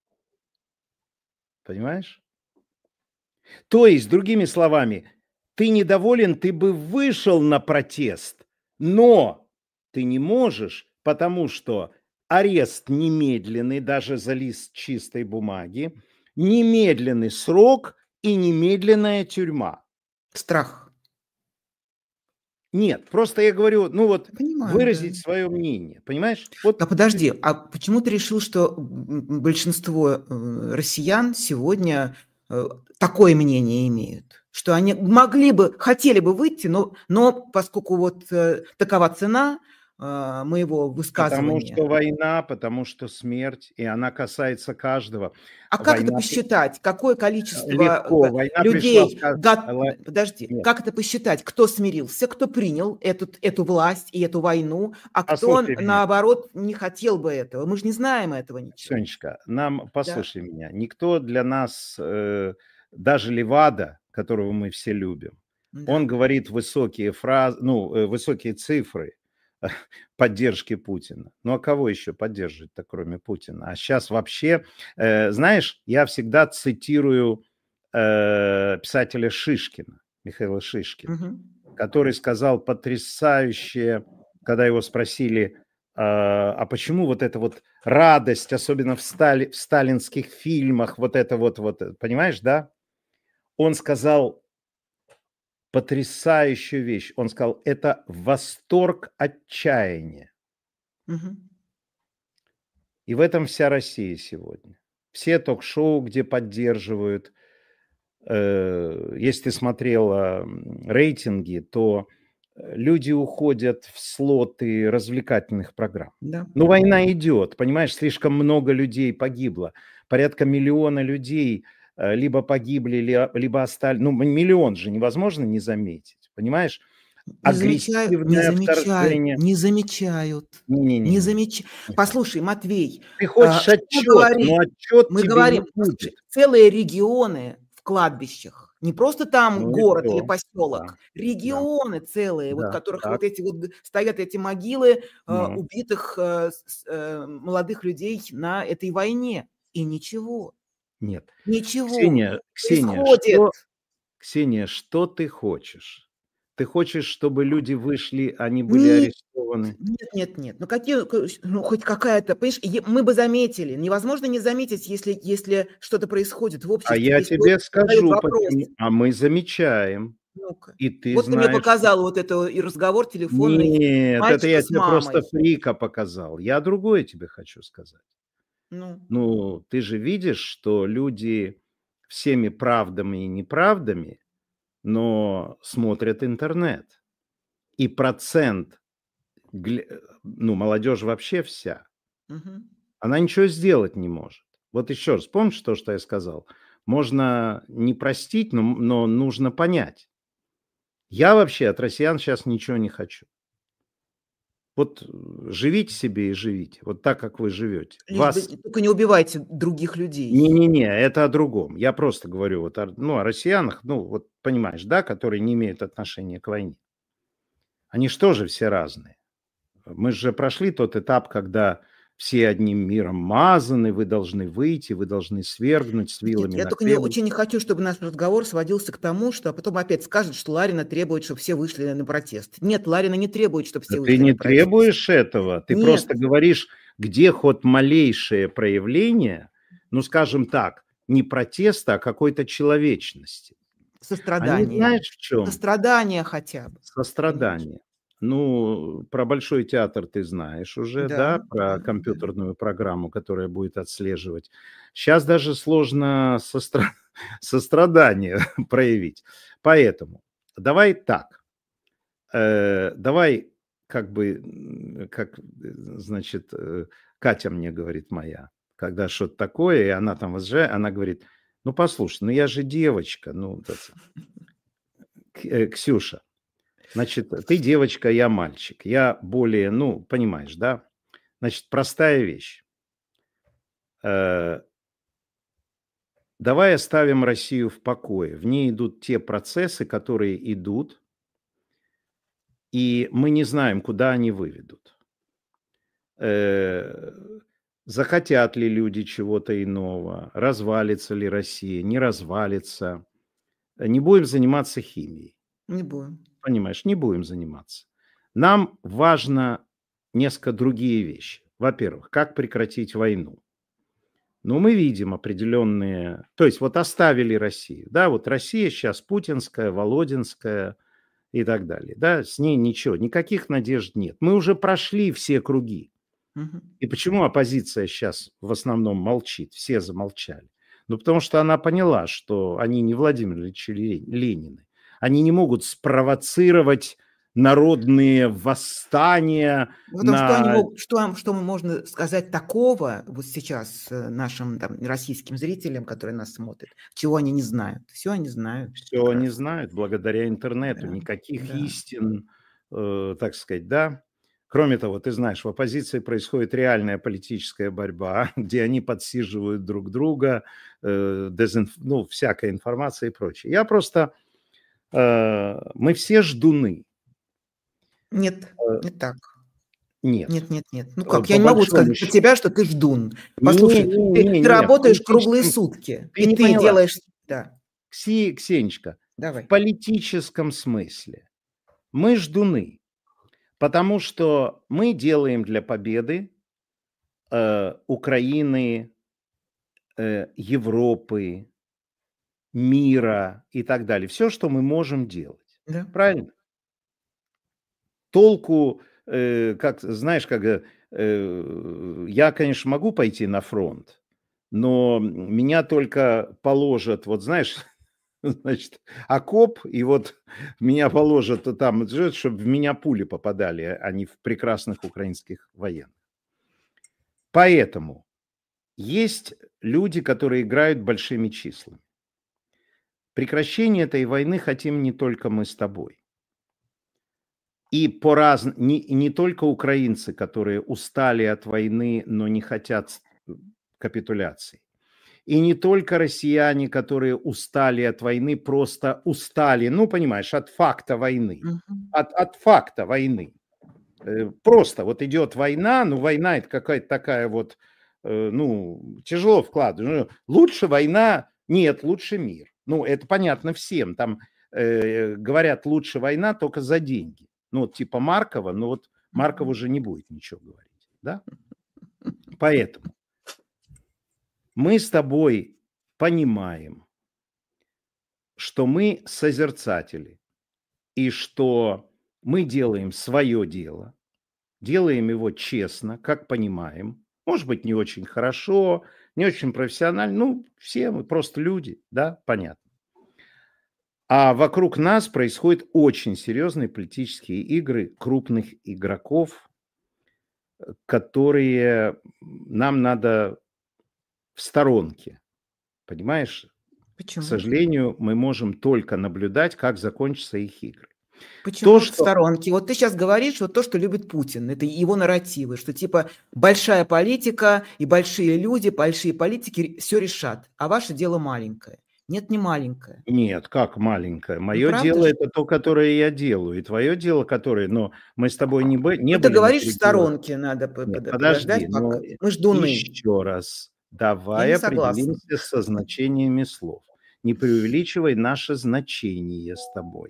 Понимаешь? То есть, другими словами, ты недоволен, ты бы вышел на протест, но ты не можешь, потому что арест немедленный, даже за лист чистой бумаги, немедленный срок и немедленная тюрьма. Страх. Нет, просто я говорю, ну вот Понимаю, выразить да. свое мнение, понимаешь? Вот А подожди, а почему ты решил, что большинство россиян сегодня такое мнение имеют? Что они могли бы, хотели бы выйти, но поскольку вот такова цена моего потому высказывания. что война, потому что смерть, и она касается каждого. А как это Война посчитать? Какое количество легко, война пришла в людей... Подожди, Нет, как это посчитать? Кто смирился, кто принял эту власть и эту войну, а кто, послушай меня, наоборот, не хотел бы этого? Мы же не знаем этого ничего. Сонечка, Да. послушай меня, никто для нас, даже Левада, которого мы все любим, Да. он говорит высокие фразы, высокие цифры поддержки Путина. Ну, а кого еще поддерживать-то, кроме Путина? А сейчас вообще, знаешь, я всегда цитирую писателя Шишкина, Михаила Шишкина, который сказал потрясающе, когда его спросили, а почему вот эта вот радость, особенно в сталинских фильмах, вот это вот, понимаешь, да? Он сказал потрясающую вещь. Он сказал, это восторг отчаяния. И в этом вся Россия сегодня. Все ток-шоу, где поддерживают. Если ты смотрела рейтинги, то люди уходят в слоты развлекательных программ. Да. Ну, война идет, понимаешь, слишком много людей погибло. Порядка миллиона людей либо погибли, либо остались. Ну, миллион же невозможно не заметить, понимаешь? Агрессивное вторжение. Не замечают. Не замечают. Послушай, Матвей, ты хочешь отчет, но отчет мы тебе говорим, не будет. целые регионы в кладбищах, не просто там Ну и город то, или поселок, да, регионы целые, вот да, которых так. вот эти вот стоят эти могилы Ну. убитых молодых людей на этой войне. И ничего. Нет. Ничего. Ксения, что ты хочешь? Ты хочешь, чтобы люди вышли, они были арестованы? Нет. Ну, хоть какая-то, понимаешь, мы бы заметили. Невозможно не заметить, если что-то происходит в обществе. А я если тебе скажу, вопрос. почему. А мы замечаем. Ну-ка. И ты Вот знаешь. ты мне показал вот это и разговор телефонный. Нет, это я с тебе мамой. просто фрика показал. Я другое тебе хочу сказать. Ну, ты же видишь, что люди всеми правдами и неправдами, но смотрят интернет. И процент, молодежь вообще вся, она ничего сделать не может. Вот еще раз, помнишь то, что я сказал? Можно не простить, но нужно понять. Я вообще от россиян сейчас ничего не хочу. Вот живите себе и живите, вот так, как вы живете. Только не убивайте других людей. Не, это о другом. Я просто говорю вот о россиянах, вот понимаешь, да, которые не имеют отношения к войне. Они же тоже все разные. Мы же прошли тот этап, когда все одним миром мазаны, вы должны выйти, вы должны свергнуть с вилами. Нет, я только очень не хочу, чтобы наш разговор сводился к тому, что потом опять скажут, что Ларина требует, чтобы все вышли на протест. Нет, Ларина не требует, чтобы все вышли на протест. Ты не требуешь этого, ты просто говоришь, где хоть малейшее проявление, скажем так, не протеста, а какой-то человечности. Сострадание. Они, знаешь, в чем? Сострадание хотя бы. Сострадание. Про Большой театр ты знаешь уже, да, про компьютерную программу, которая будет отслеживать. Сейчас даже сложно сострадание проявить. Поэтому давай значит, Катя мне говорит моя, когда что-то такое, и она там возжает, она говорит, послушай, я же девочка, Ксюша. Значит, ты девочка, я мальчик. Я более, понимаешь, да? Значит, простая вещь. Давай оставим Россию в покое. В ней идут те процессы, которые идут, и мы не знаем, куда они выведут. Захотят ли люди чего-то иного? Развалится ли Россия? Не развалится? Не будем заниматься химией. Не будем. Понимаешь, не будем заниматься. Нам важно несколько другие вещи. Во-первых, как прекратить войну. Мы видим определенные... То есть оставили Россию. Да, Россия сейчас путинская, володинская и так далее. Да, с ней ничего, никаких надежд нет. Мы уже прошли все круги. И почему оппозиция сейчас в основном молчит? Все замолчали. Ну, потому что она поняла, что они не Владимир Ильич Ленины. Они не могут спровоцировать народные восстания. Что можно сказать такого вот сейчас нашим российским зрителям, которые нас смотрят, чего они не знают? Все они знают. Все они знают благодаря интернету. Да. Никаких истин, так сказать, да. Кроме того, ты знаешь, в оппозиции происходит реальная политическая борьба, где они подсиживают друг друга, всякая информация и прочее. Я просто... мы все ждуны. Нет, не так. Нет. Нет. Ну как, я не могу сказать про тебя, что ты ждун. Послушай, ты работаешь круглые сутки, и ты делаешь... Да. Ксенечка, давай. В политическом смысле мы ждуны. Потому что мы делаем для победы Украины, Европы, мира и так далее. Все, что мы можем делать. Да. Правильно? Толку, я, конечно, могу пойти на фронт, но меня только положат, значит, окоп, и вот меня положат там, чтобы в меня пули попадали, а не в прекрасных украинских военных. Поэтому есть люди, которые играют большими числами. Прекращение этой войны хотим не только мы с тобой. И не только украинцы, которые устали от войны, но не хотят капитуляции. И не только россияне, которые устали от войны, просто устали, от факта войны. От факта войны. Просто вот идет война, война это какая-то такая тяжело вкладывать. Лучше война, нет, лучше мир. Это понятно всем. Там говорят, лучше война только за деньги. Типа Маркова, Марков уже не будет ничего говорить. Да? Поэтому мы с тобой понимаем, что мы созерцатели и что мы делаем свое дело, делаем его честно, как понимаем, может быть, не очень хорошо, не очень профессионально, все мы просто люди, да, понятно. А вокруг нас происходят очень серьезные политические игры крупных игроков, которые нам надо в сторонке, понимаешь? Почему? К сожалению, мы можем только наблюдать, как закончатся их игры. Почему в сторонке? Вот ты сейчас говоришь то, что любит Путин, это его нарративы, что типа большая политика и большие люди, большие политики все решат, а ваше дело маленькое. Нет, не маленькое. Нет, как маленькое? Мое дело это то, которое я делаю, и твое дело, которое, но мы с тобой не были. Ты говоришь в сторонке, надо подождать, пока. Мы ждуны. Еще раз, давай определимся со значениями слов. Не преувеличивай наше значение с тобой.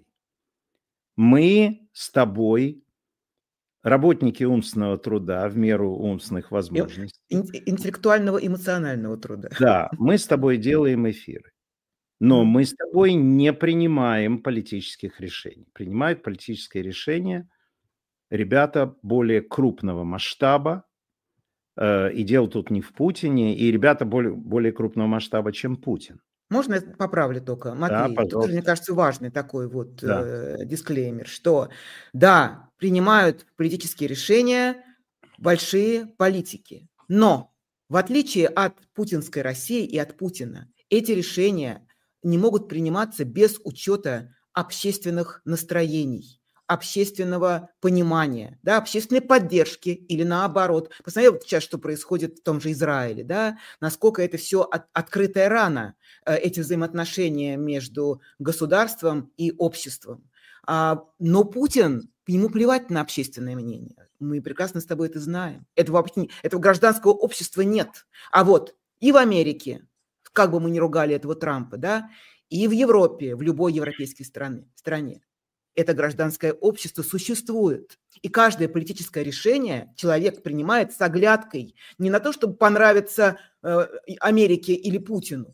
Мы с тобой работники умственного труда в меру умственных возможностей. Интеллектуального, эмоционального труда. Да, мы с тобой делаем эфиры. Но мы с тобой не принимаем политических решений. Принимают политические решения ребята более крупного масштаба. И дело тут не в Путине, и ребята более крупного масштаба, чем Путин. Можно я поправлю только, Матвей? Да, тут, мне кажется, важный такой дисклеймер, что да, принимают политические решения большие политики, но в отличие от путинской России и от Путина, эти решения не могут приниматься без учета общественных настроений, общественного понимания, да, общественной поддержки или наоборот. Посмотри вот сейчас, что происходит в том же Израиле, да, насколько это все открытая рана, эти взаимоотношения между государством и обществом. Но Путин, ему плевать на общественное мнение. Мы прекрасно с тобой это знаем. Этого гражданского общества нет. А вот и в Америке, как бы мы ни ругали этого Трампа, да, и в Европе, в любой европейской стране, это гражданское общество существует. И каждое политическое решение человек принимает с оглядкой не на то, чтобы понравиться Америке или Путину,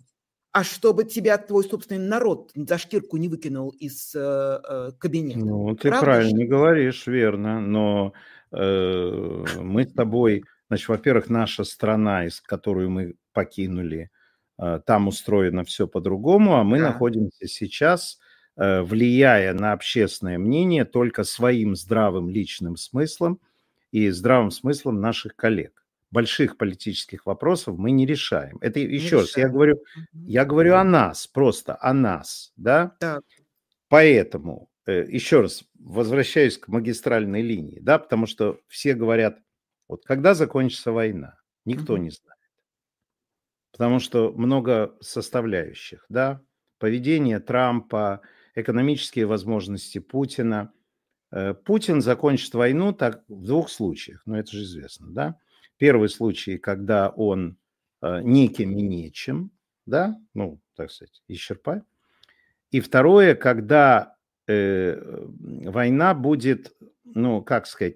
А чтобы тебя твой собственный народ за шкирку не выкинул из кабинета. Ну, ты Правда правильно же? говоришь, верно, но мы с тобой, значит, во-первых, наша страна, из которую мы покинули, там устроено все по-другому, а мы Да. находимся сейчас, влияя на общественное мнение только своим здравым личным смыслом и здравым смыслом наших коллег. Больших политических вопросов мы не решаем. Это Не еще раз, решаем. я говорю о нас, просто о нас, да? Так. Поэтому, еще раз, возвращаюсь к магистральной линии, да, потому что все говорят, вот когда закончится война, никто не знает. Потому что много составляющих, да, поведение Трампа, экономические возможности Путина. Путин закончит войну так в двух случаях, но это же известно, да. Первый случай, когда он неким и нечем, да, ну, так сказать, исчерпает. И второе, когда война будет, ну, как сказать,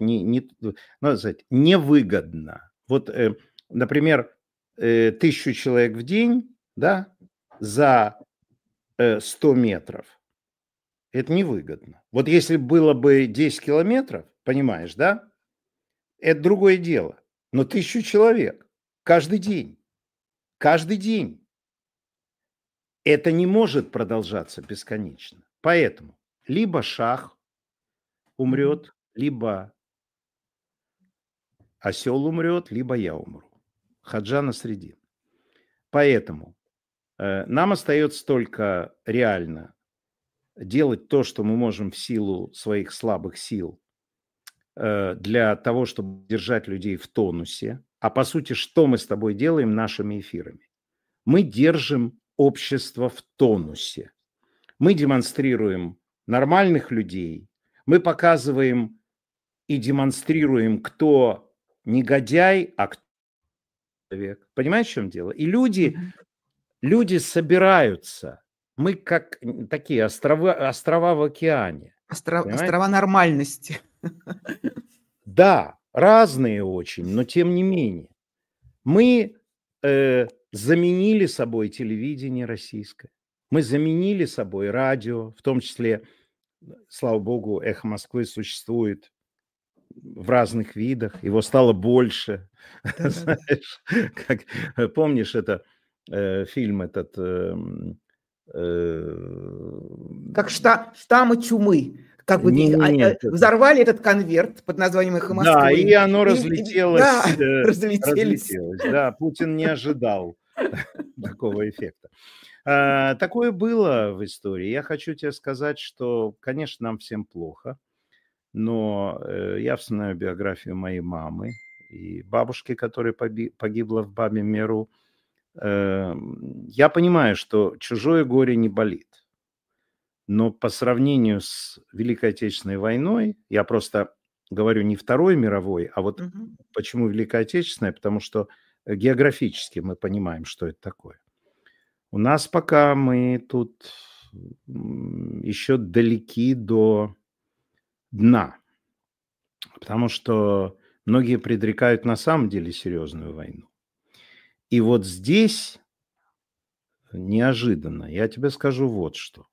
невыгодна. Вот, например, 1000 человек в день, да, за 100 метров. Это невыгодно. Вот если было бы 10 километров, понимаешь, да, это другое дело. Но 1000 человек каждый день. Каждый день. Это не может продолжаться бесконечно. Поэтому либо шах умрет, либо осел умрет, либо я умру. Хаджа Насреддин. Поэтому нам остается только реально делать то, что мы можем в силу своих слабых сил для того, чтобы держать людей в тонусе. А по сути, что мы с тобой делаем нашими эфирами? Мы держим общество в тонусе. Мы демонстрируем нормальных людей, мы показываем и демонстрируем, кто негодяй, а кто человек. Понимаешь, в чем дело? И люди собираются. Мы как такие острова в океане. Острова нормальности. Да, разные очень, но тем не менее. Мы заменили собой телевидение российское. Мы заменили собой радио, в том числе, слава богу, «Эхо Москвы» существует в разных видах, его стало больше. Знаешь, как, помнишь, это фильм этот... Как штаммы чумы. Как бы взорвали этот конверт под названием «Эхо Москвы». Да, и оно разлетелось. Да, разлетелись. Да, Путин не ожидал такого эффекта. Такое было в истории. Я хочу тебе сказать, что, конечно, нам всем плохо, но я вспоминаю биографию моей мамы и бабушки, которая погибла в Бабьем Яру. Я понимаю, что чужое горе не болит. Но по сравнению с Великой Отечественной войной, я просто говорю не Второй мировой, а вот почему Великая Отечественная, потому что географически мы понимаем, что это такое. У нас пока мы тут еще далеки до дна, потому что многие предрекают на самом деле серьезную войну. И вот здесь неожиданно, я тебе скажу вот что.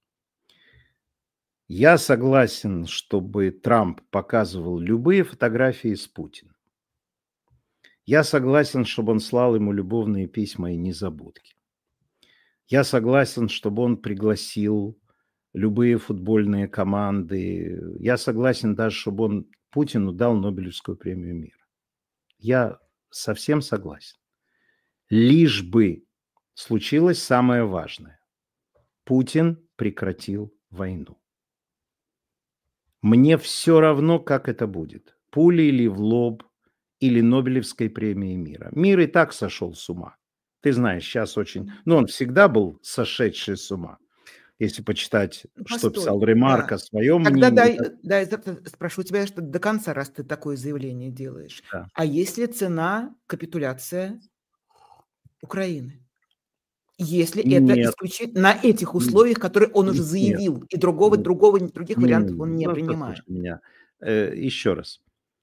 Я согласен, чтобы Трамп показывал любые фотографии с Путиным. Я согласен, чтобы он слал ему любовные письма и незабудки. Я согласен, чтобы он пригласил любые футбольные команды. Я согласен даже, чтобы он Путину дал Нобелевскую премию мира. Я совсем согласен. Лишь бы случилось самое важное. Путин прекратил войну. Мне все равно, как это будет. Пули или в лоб, или Нобелевской премии мира. Мир и так сошел с ума. Ты знаешь, сейчас очень... Ну, он всегда был сошедший с ума. Если почитать, что писал Ремарк о своем мнении. Тогда я спрошу тебя, что до конца, раз ты такое заявление делаешь. Да. А есть ли цена капитуляция Украины? Если это исключить на этих условиях, которые он уже заявил, и других вариантов он не принимает. Меня. Еще раз.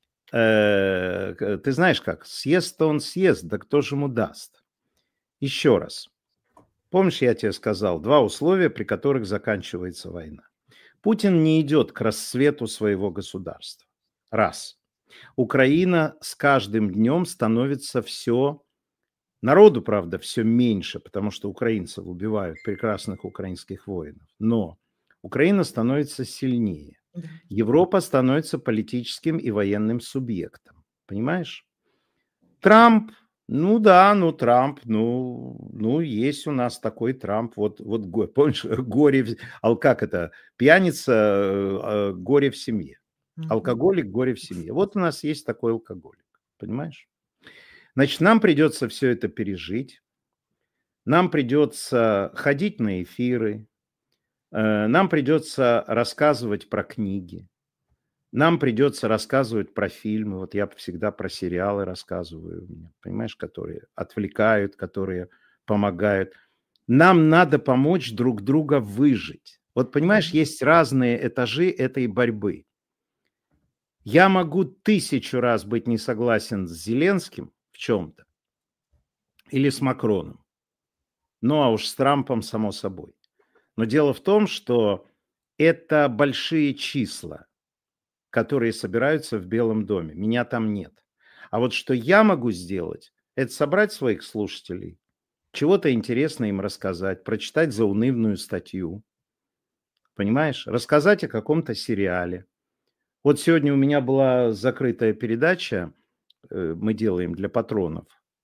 Ты знаешь как? Съест-то он съест, да кто же ему даст? Еще раз. Помнишь, я тебе сказал, 2 условия, при которых заканчивается война. Путин не идет к расцвету своего государства. Раз. Украина с каждым днем становится все... Народу, правда, все меньше, потому что украинцев убивают, прекрасных украинских воинов. Но Украина становится сильнее. Европа становится политическим и военным субъектом. Понимаешь? Трамп, Трамп, есть у нас такой Трамп. Помнишь, как это? Пьяница, горе в семье. Алкоголик, горе в семье. Вот у нас есть такой алкоголик. Понимаешь? Значит, нам придется все это пережить. Нам придется ходить на эфиры. Нам придется рассказывать про книги. Нам придется рассказывать про фильмы. Вот я всегда про сериалы рассказываю, понимаешь, которые отвлекают, которые помогают. Нам надо помочь друг друга выжить. Вот, понимаешь, есть разные этажи этой борьбы. Я могу 1000 раз быть не согласен с Зеленским в чем-то или с Макроном. Ну, а уж с Трампом, само собой. Но дело в том, что это большие числа, которые собираются в Белом доме. Меня там нет. А вот что я могу сделать, это собрать своих слушателей, чего-то интересное им рассказать, прочитать заунывную статью, понимаешь, рассказать о каком-то сериале. Вот сегодня у меня была закрытая передача, мы делаем для патронов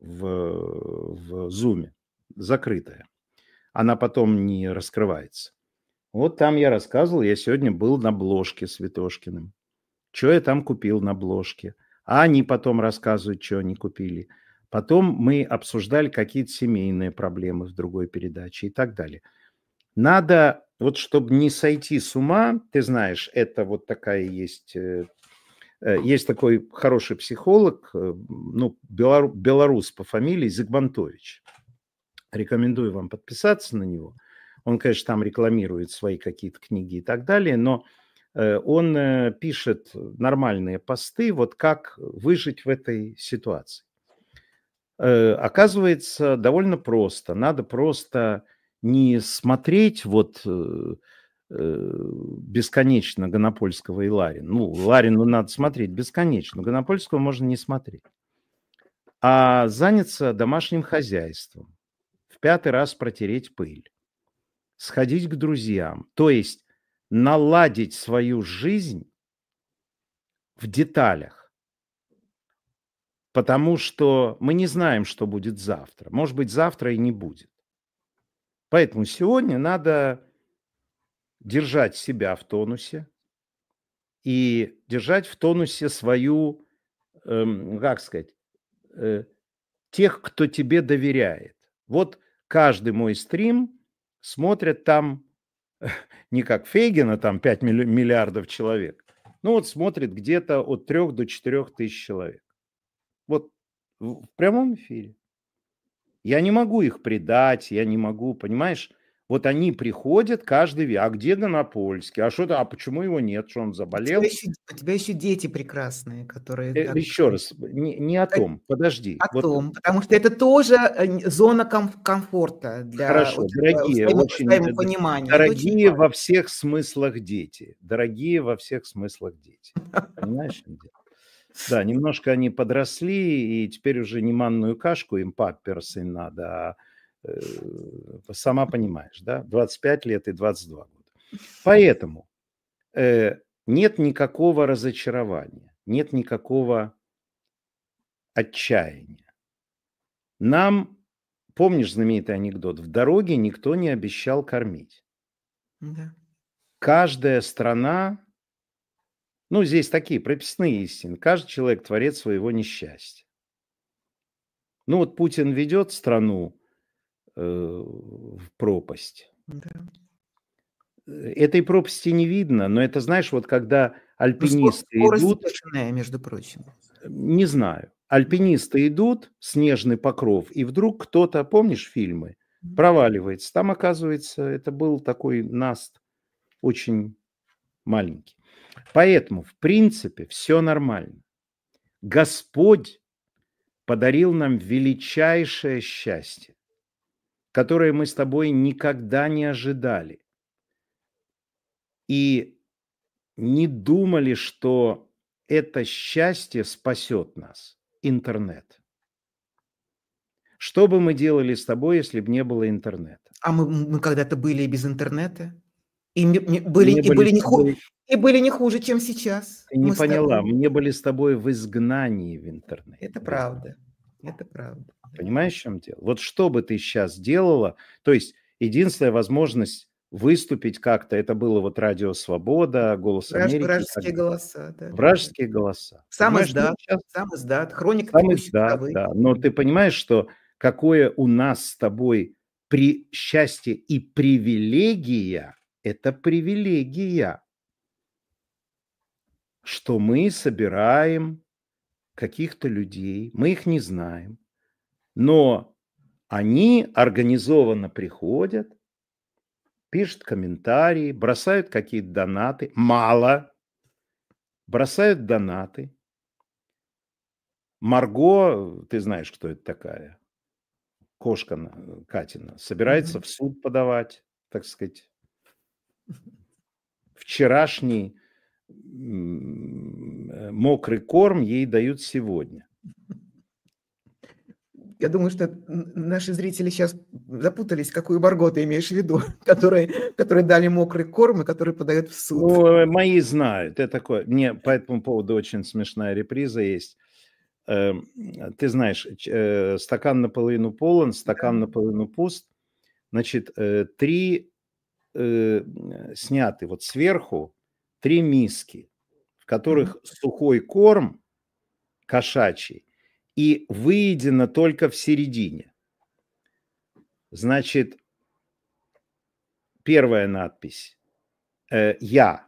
в Zoom, закрытая. Она потом не раскрывается. Вот там я рассказывал, я сегодня был на бложке с Ветошкиным. Что я там купил на бложке. А они потом рассказывают, что они купили. Потом мы обсуждали какие-то семейные проблемы в другой передаче и так далее. Надо, вот чтобы не сойти с ума, ты знаешь, это вот такая есть такой хороший психолог, белорус по фамилии Зигмантович. Рекомендую вам подписаться на него. Он, конечно, там рекламирует свои какие-то книги и так далее, но он пишет нормальные посты, вот как выжить в этой ситуации. Оказывается, довольно просто. Надо просто не смотреть бесконечно Гонопольского и Ларина. Ларину надо смотреть бесконечно, Гонопольского можно не смотреть. А заняться домашним хозяйством. В 5-й раз протереть пыль. Сходить к друзьям. То есть наладить свою жизнь в деталях. Потому что мы не знаем, что будет завтра. Может быть, завтра и не будет. Поэтому сегодня надо держать себя в тонусе и держать в тонусе свою, тех, кто тебе доверяет. Вот каждый мой стрим смотрят там не как Фейгина, там 5 миллиардов человек, но вот смотрит где-то от 3 до 4 тысяч человек. Вот в прямом эфире. Я не могу их предать, я не могу, понимаешь? Вот они приходят каждый вечер. А где Гонопольский? А почему его нет? Что он заболел? У тебя еще дети прекрасные, которые... Еще раз, не о том, подожди. О том, потому что это тоже зона комфорта для Хорошо, дорогие, своего понимания. Дорогие во всех смыслах дети. Дорогие во всех смыслах дети. Понимаешь? Да, немножко они подросли, и теперь уже не манную кашку им памперсы надо, сама понимаешь, да, 25 лет и 22 года. Поэтому нет никакого разочарования, нет никакого отчаяния. Нам, помнишь знаменитый анекдот, в дороге никто не обещал кормить. Да. Каждая страна, здесь такие прописные истины, каждый человек творец своего несчастья. Вот Путин ведет страну в пропасть. Да. Этой пропасти не видно, но это, знаешь, вот когда альпинисты идут... Бешеная, между прочим. Не знаю. Альпинисты идут, снежный покров, и вдруг кто-то, помнишь фильмы, проваливается. Там, оказывается, это был такой наст очень маленький. Поэтому, в принципе, все нормально. Господь подарил нам величайшее счастье. которые мы с тобой никогда не ожидали. И не думали, что это счастье спасет нас. Интернет. Что бы мы делали с тобой, если бы не было интернета? А мы когда-то были и без интернета. И Мы были с тобой... не хуже, чем сейчас. Ты не Мы с поняла, тобой. мы не были с тобой в изгнании в интернете. Это правда. Это правда. Понимаешь, в чем дело? Вот что бы ты сейчас делала, то есть единственная возможность выступить как-то, это было вот Радио Свобода, Голос Америки. Вражеские голоса. Да, Вражеские голоса. Сам Понимаешь, издат, сейчас сам издат, хроника сам текущих издат, событий. да. Но ты понимаешь, что какое у нас с тобой счастье и привилегия, это привилегия, что мы собираем каких-то людей, мы их не знаем, но они организованно приходят, пишут комментарии, бросают какие-то донаты, мало, бросают донаты. Марго, ты знаешь, кто это такая, кошка Катина, собирается в суд подавать, так сказать, вчерашний мокрый корм ей дают сегодня. Я думаю, что наши зрители сейчас запутались, какую Марго ты имеешь в виду, которые дали мокрый корм и которые подают в суд. Ну, мои знают. Это такое. Мне по этому поводу очень смешная реприза есть. Ты знаешь, стакан наполовину полон, стакан наполовину пуст. Значит, 3 сняты вот сверху 3 миски, в которых сухой корм кошачий и выедено только в середине. Значит, первая надпись. Я.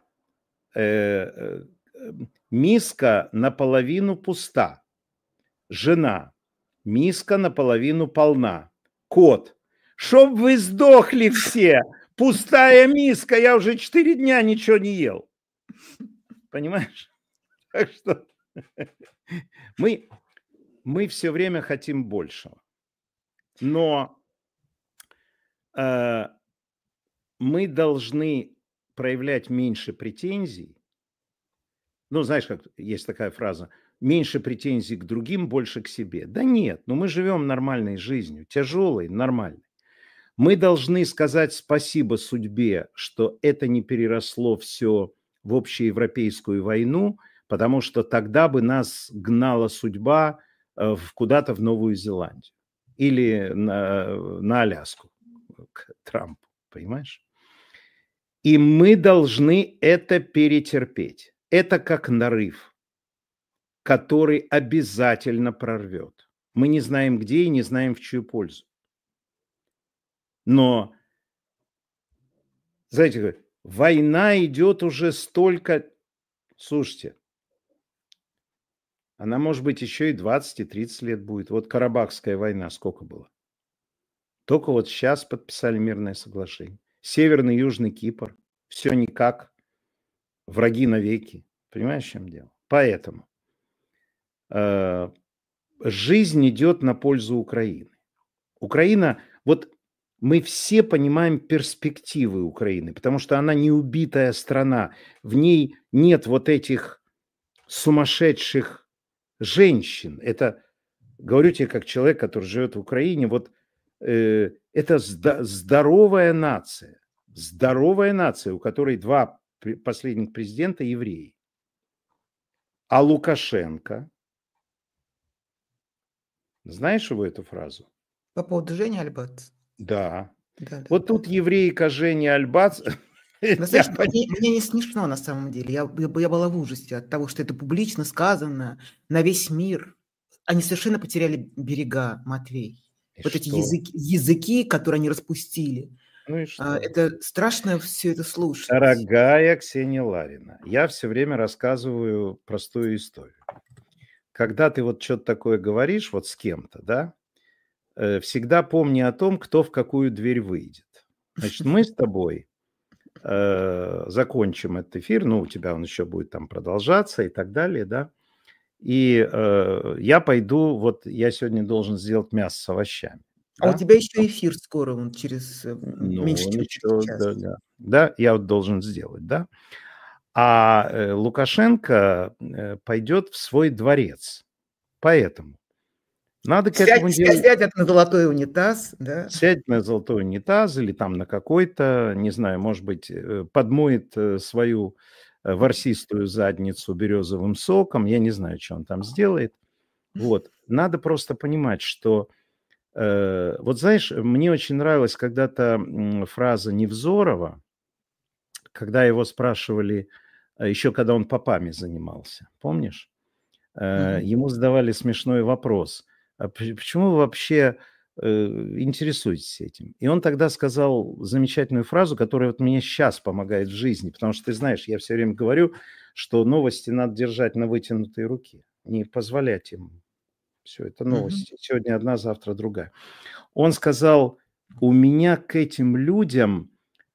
Миска наполовину пуста. Жена. Миска наполовину полна. Кот. Чтоб вы сдохли все. Пустая миска. Я уже 4 дня ничего не ел. Понимаешь? Так что мы все время хотим большего. Но мы должны проявлять меньше претензий. Ну, знаешь, как есть такая фраза: меньше претензий к другим, больше к себе. Да нет, но мы живем нормальной жизнью, тяжелой, нормальной. Мы должны сказать спасибо судьбе, что это не переросло все в общеевропейскую войну, потому что тогда бы нас гнала судьба куда-то в Новую Зеландию или на Аляску к Трампу, понимаешь? И мы должны это перетерпеть. Это как нарыв, который обязательно прорвет. Мы не знаем где и не знаем в чью пользу. Но, знаете, война идет уже столько... Слушайте, она, может быть, еще и 20, и 30 лет будет. Вот Карабахская война сколько было? Только вот сейчас подписали мирное соглашение. Северный и Южный Кипр. Все никак. Враги навеки. Понимаешь, в чем дело? Поэтому жизнь идет на пользу Украины. Украина, вот мы все понимаем перспективы Украины, потому что она не убитая страна. В ней нет вот этих сумасшедших женщин. Это, говорю тебе как человек, который живет в Украине, вот это здоровая нация. Здоровая нация, у которой 2 последних президента евреи. А Лукашенко, знаешь его эту фразу? По поводу Жени Альбац. Да. Да. Вот тут еврейка Женя Альбац. Но, знаешь, мне не смешно на самом деле. Я была в ужасе от того, что это публично сказано на весь мир. Они совершенно потеряли берега, Матвей. Вот эти языки, которые они распустили. Ну и что? Это страшно все это слушать. Дорогая Ксения Ларина, я все время рассказываю простую историю. Когда ты вот что-то такое говоришь вот с кем-то, да, всегда помни о том, кто в какую дверь выйдет. Значит, мы с тобой закончим этот эфир, ну, у тебя он еще будет там продолжаться и так далее, да, и я пойду, вот я сегодня должен сделать мясо с овощами. А у Да? тебя еще эфир скоро, он через Ну, меньше, чем через ничего, час. да, да. Да, я вот должен сделать, да. А Лукашенко пойдет в свой дворец. Поэтому надо к этому делу Сядет на золотой унитаз, да. сядь на золотой унитаз или там на какой-то, не знаю, может быть, подмоет свою ворсистую задницу березовым соком. Я не знаю, что он там сделает. Вот. Надо просто понимать, что вот знаешь, мне очень нравилась когда-то фраза Невзорова, когда его спрашивали, еще когда он попами занимался, помнишь? Мгм. Ему задавали смешной вопрос: а почему вы вообще интересуетесь этим? И он тогда сказал замечательную фразу, которая вот мне сейчас помогает в жизни, потому что, ты знаешь, я все время говорю, что новости надо держать на вытянутой руке, не позволять им. Все, это Мгм. новости. Сегодня одна, завтра другая. Он сказал: у меня к этим людям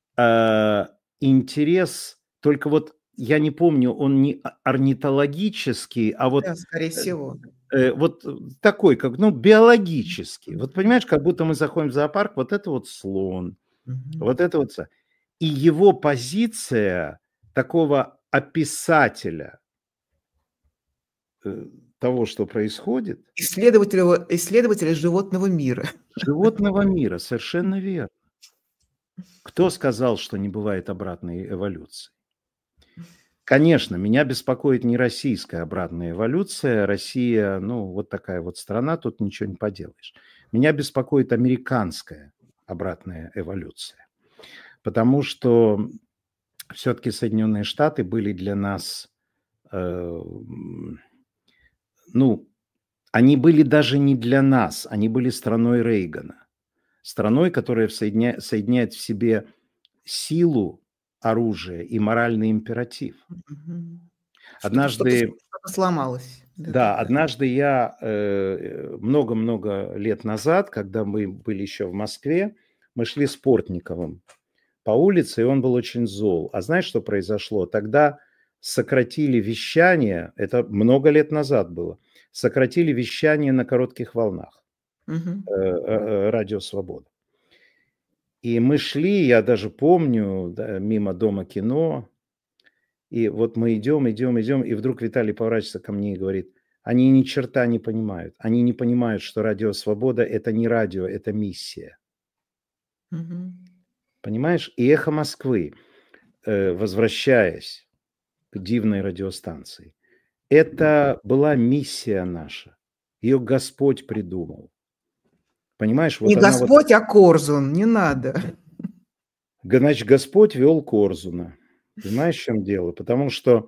интерес, только вот я не помню, он не орнитологический, а Да, вот, скорее всего. вот такой, как, ну, биологический. Вот понимаешь, как будто мы заходим в зоопарк, вот это вот слон, Мгм. вот это вот. И его позиция такого описателя э, того, что происходит, Исследователя животного мира. животного мира, совершенно верно. Кто сказал, что не бывает обратной эволюции? Конечно, меня беспокоит не российская обратная эволюция. Россия, ну, вот такая вот страна, тут ничего не поделаешь. Меня беспокоит американская обратная эволюция. Потому что все-таки Соединенные Штаты были для нас, ну, они были даже не для нас, они были страной Рейгана. Страной, которая соединяет в себе силу оружия и моральный императив. Мгм. Однажды, Что-то сломалось. да, Да-да-да. однажды я много-много лет назад, когда мы были еще в Москве, мы шли с Портниковым по улице, и он был очень зол. А знаешь, что произошло? Тогда сократили вещание, это много лет назад было, сократили вещание на коротких волнах, Мгм. радио «Свобода». И мы шли, я даже помню, да, мимо Дома кино, и вот мы идем, идем, идем, и вдруг Виталий поворачивается ко мне и говорит: они ни черта не понимают. Они не понимают, что радио «Свобода» – это не радио, это миссия. Мгм. Понимаешь? И «Эхо Москвы», возвращаясь к дивной радиостанции, это была миссия наша. Ее Господь придумал. Понимаешь, Не вот она вот... Господь, а Корзун, не надо. Значит, Господь вел Корзуна. Понимаешь, в чем дело? Потому что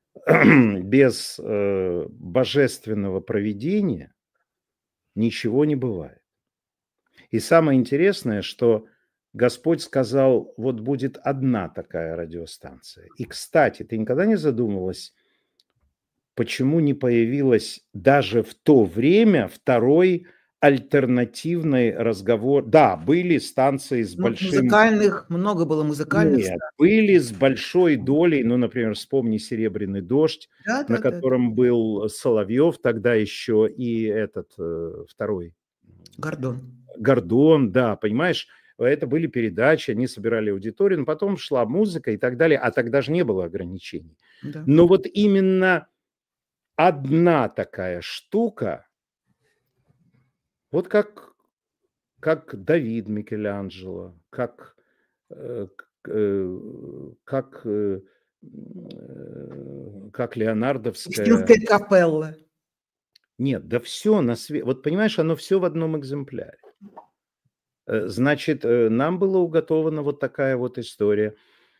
без божественного провидения ничего не бывает. И самое интересное, что Господь сказал, вот будет одна такая радиостанция. И, кстати, ты никогда не задумывалась, почему не появилась даже в то время второй альтернативный разговор? Да, были станции с большим... Много было музыкальных Нет, станций. были с большой долей, ну, например, вспомни «Серебряный дождь», на Да-да-да. котором был Соловьев тогда еще и этот второй Гордон. Гордон, да, понимаешь, это были передачи, они собирали аудиторию, но потом шла музыка и так далее, а тогда же не было ограничений. Да. Но вот именно одна такая штука, вот как Давид Микеланджело, как как леонардовская... Сикстинская капелла. Нет, да все на свете. Вот понимаешь, оно все в одном экземпляре. Значит, нам была уготована вот такая вот история.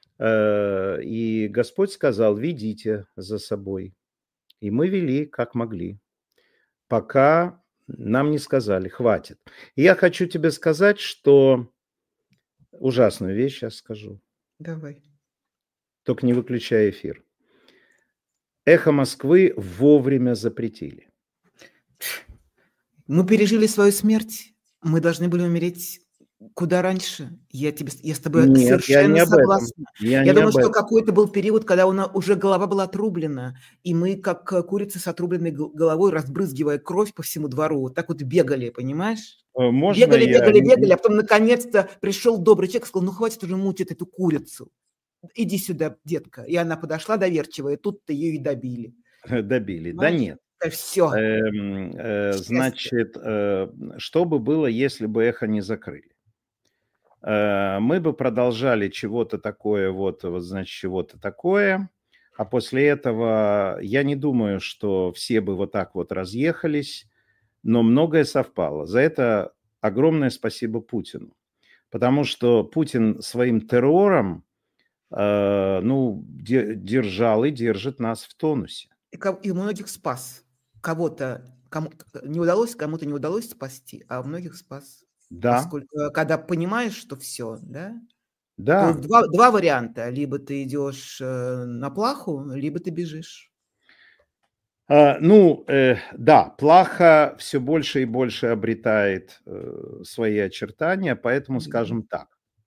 И Господь сказал: ведите за собой. И мы вели, как могли, пока нам не сказали: хватит. И я хочу тебе сказать, что ужасную вещь сейчас скажу, Давай. только не выключай эфир. «Эхо Москвы» вовремя запретили. Мы пережили свою смерть. Мы должны были умереть Куда раньше. Я с тобой Нет, я не совершенно об этом. согласна. Я Я не думаю, об что этом. какой-то был период, когда уже голова была отрублена, и мы, как курицы с отрубленной головой, разбрызгивая кровь по всему двору, вот так вот бегали, понимаешь? Можно Бегали, я... бегали, бегали, а потом наконец-то пришел добрый человек и сказал: ну хватит уже мучить эту курицу. Иди сюда, детка. И она подошла доверчивая, тут-то ее и добили. Добили. Да Понимаешь? нет. Все. Значит, что бы было, если бы «Эхо» не закрыли? Мы бы продолжали чего-то такое, значит, чего-то такое, а после этого я не думаю, что все бы вот так вот разъехались, но многое совпало. За это огромное спасибо Путину, потому что Путин своим террором, держал и держит нас в тонусе. И многих спас. Кому-то не удалось, кому-то не удалось спасти, а многих спас. Да, Поскольку, когда понимаешь, что все, да, то да. два варианта. Либо ты идешь на плаху, либо ты бежишь. Да, плаха все больше и больше обретает свои очертания, поэтому скажем так.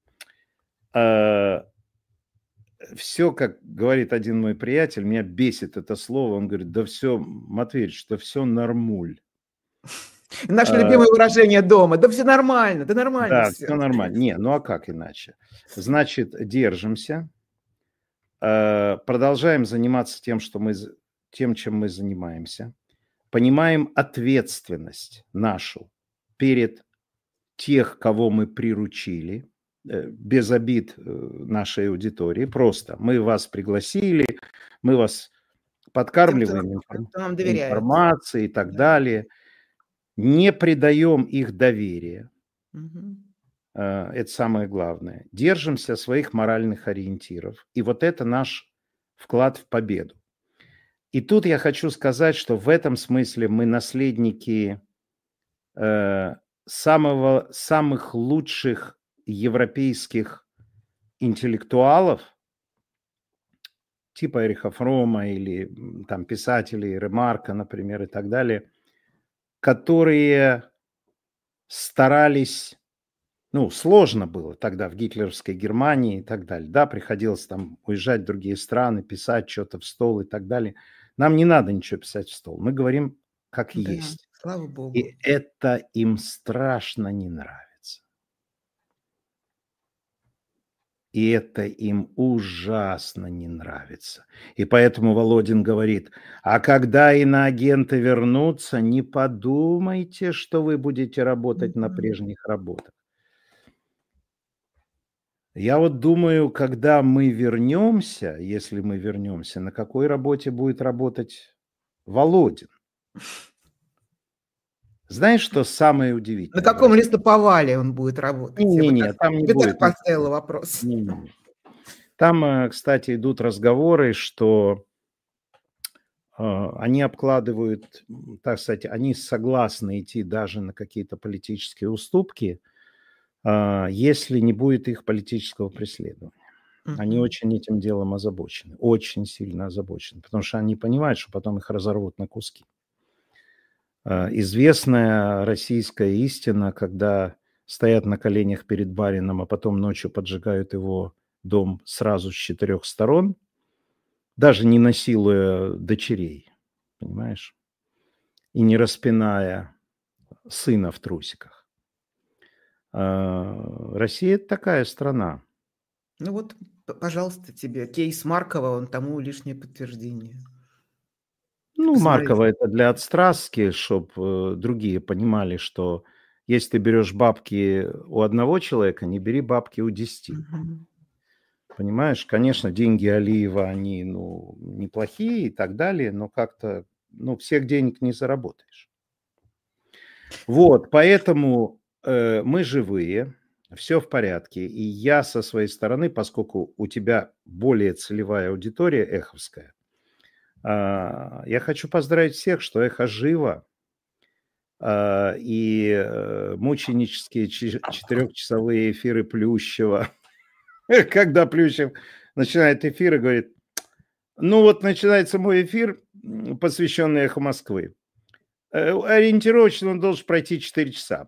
Все, как говорит один мой приятель, меня бесит это слово, он говорит: да все, Матвеевич, да все нормуль. Наше любимое выражение дома. Да все нормально, да нормально Да, все. все нормально. Не, ну а как иначе? Значит, держимся, продолжаем заниматься тем, чем мы занимаемся, понимаем ответственность нашу перед тех, кого мы приручили, без обид нашей аудитории, просто мы вас пригласили, мы вас подкармливаем Кто нам доверяет. информацией и так далее, не предаем их доверия. Это самое главное. Держимся своих моральных ориентиров. И вот это наш вклад в победу. И тут я хочу сказать, что в этом смысле мы наследники самых лучших европейских интеллектуалов, типа Эриха Фрома или там писателей Ремарка, например, и так далее, которые старались, сложно было тогда в гитлеровской Германии и так далее, да, приходилось там уезжать в другие страны, писать что-то в стол и так далее. Нам не надо ничего писать в стол, мы говорим как есть. Слава Богу. И это им страшно не нравится. И это им ужасно не нравится. И поэтому Володин говорит: а когда иноагенты вернутся, не подумайте, что вы будете работать на прежних работах. Я вот думаю, когда мы вернемся, если мы вернемся, на какой работе будет работать Володин? Знаешь, что самое удивительное? На каком листоповале он будет работать? Не, там не будет. Так поставила вопрос. Не. Там, кстати, идут разговоры, что они обкладывают, так сказать, они согласны идти даже на какие-то политические уступки, если не будет их политического преследования. Они очень этим делом озабочены, очень сильно озабочены, потому что они понимают, что потом их разорвут на куски. Известная российская истина, когда стоят на коленях перед барином, а потом ночью поджигают его дом сразу с 4 сторон, даже не насилуя дочерей, понимаешь, и не распиная сына в трусиках. Россия – это такая страна. Ну вот, пожалуйста, тебе кейс Маркова, он тому лишнее подтверждение. Маркова – это для отстрастки, чтобы другие понимали, что если ты берешь бабки у одного человека, не бери бабки у 10. Понимаешь, конечно, деньги Алиева, они, неплохие и так далее, но как-то, всех денег не заработаешь. Вот, поэтому мы живые, все в порядке. И я со своей стороны, поскольку у тебя более целевая аудитория эховская, я хочу поздравить всех, что эхо живо. И мученические 4-часовые эфиры Плющева, когда Плющев начинает эфир и говорит: начинается мой эфир, посвященный «Эхо Москвы». Ориентировочно он должен пройти 4 часа.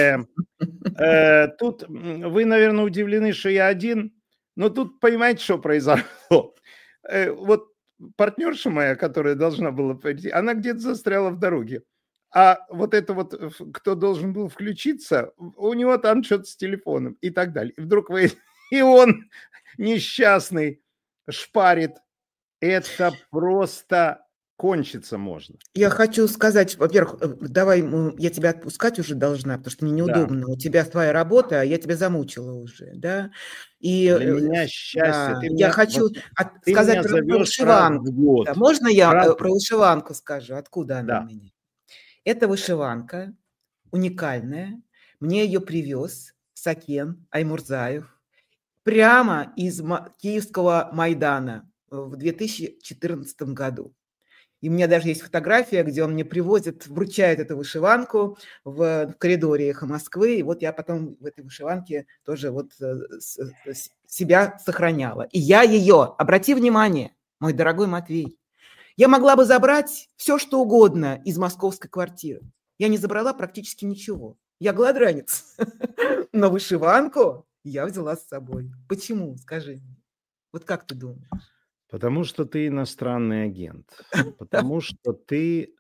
Тут вы, наверное, удивлены, что я один, но тут понимаете, что произошло? Вот партнерша моя, которая должна была прийти, она где-то застряла в дороге. А вот это вот, кто должен был включиться, у него там что-то с телефоном и так далее. И вдруг вы... И он несчастный шпарит. Это просто кончиться можно. Я хочу сказать, во-первых, давай, я тебя отпускать уже должна, потому что мне неудобно. Да. У тебя твоя работа, а я тебя замучила уже, да? И для меня счастье. да, Ты я меня, хочу ты сказать меня про зовешь раз вышиванку. в год. Да, можно я Раз- про вышиванку скажу? Откуда она Да. у меня? Эта вышиванка уникальная. Мне ее привез Сакен Аймурзаев прямо из Киевского Майдана в 2014 году. И у меня даже есть фотография, где он мне привозит, вручает эту вышиванку в коридоре «Эхо Москвы». И вот я потом в этой вышиванке тоже вот себя сохраняла. И я ее, обрати внимание, мой дорогой Матвей, я могла бы забрать все, что угодно из московской квартиры. Я не забрала практически ничего. Я гладранец. Но вышиванку я взяла с собой. Почему? Скажи мне. Вот как ты думаешь? Потому что ты иностранный агент. Потому что ты...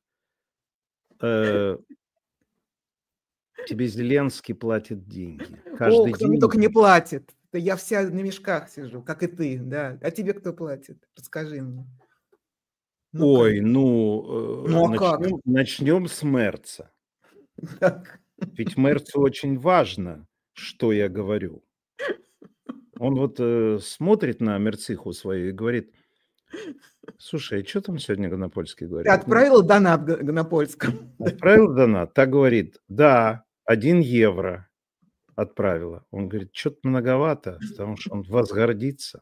тебе Зеленский платит деньги. Каждый Кто мне день. только не платит. Я вся на мешках сижу, как и ты, да. А тебе кто платит? Расскажи мне. Ну-ка. Ой, Ну, а как? начнем с Мерца. Так. Ведь Мерцу очень важно, что я говорю. Он вот смотрит на мерциху свою и говорит: слушай, а что там сегодня Гонопольский Ты говорит? отправила донат на польском? Отправил донат? Так говорит: да, 1 евро отправила. Он говорит: что-то многовато, потому что он возгордится.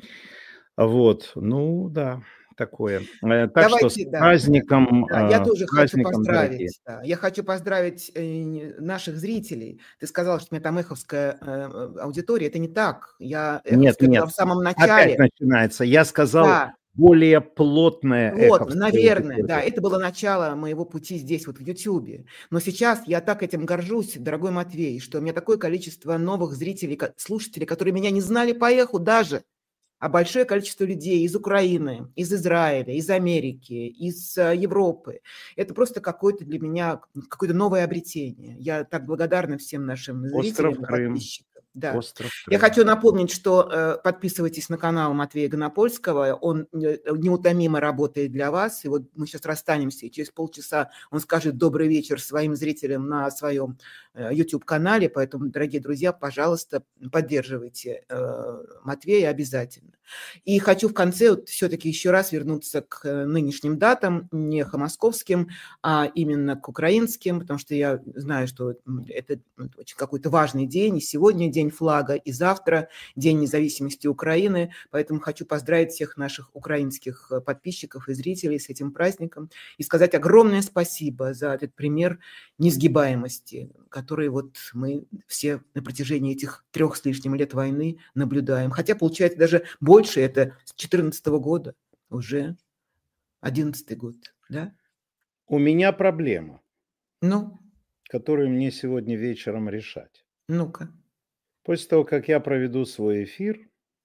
Вот, ну да, такое. Так что с Давайте, да. праздником, Да, я тоже хочу праздником, дорогие. поздравить. Да. Я хочу поздравить наших зрителей. Ты сказала, что у меня там эховская аудитория. Это не так. Я Нет, эховская была нет, в самом начале. опять начинается. Я сказал Да. более плотное Вот, эховское наверное, да, аудитория. это было начало моего пути здесь, вот в Ютьюбе. Но сейчас я так этим горжусь, дорогой Матвей, что у меня такое количество новых зрителей, слушателей, которые меня не знали по эху даже, а большое количество людей из Украины, из Израиля, из Америки, из Европы. Это просто какое-то для меня, какое-то новое обретение. Я так благодарна всем нашим зрителям и подписчикам. Да. Остров Я Крым. хочу напомнить, что подписывайтесь на канал Матвея Гонопольского. Он неутомимо работает для вас. И вот мы сейчас расстанемся, и через полчаса он скажет добрый вечер своим зрителям на своем YouTube-канале. Поэтому, дорогие друзья, пожалуйста, поддерживайте Матвея обязательно. И хочу в конце вот все-таки еще раз вернуться к нынешним датам, не московским, а именно к украинским, потому что я знаю, что это очень какой-то важный день. И сегодня день флага, и завтра День независимости Украины. Поэтому хочу поздравить всех наших украинских подписчиков и зрителей с этим праздником и сказать огромное спасибо за этот пример несгибаемости, который вот мы все на протяжении этих 3 с лишним лет войны наблюдаем. Хотя, получается, даже больше, это с 2014 года, уже 2011 год, да? У меня проблема, Ну, которую мне сегодня вечером решать. ну-ка. После того, как я проведу свой эфир,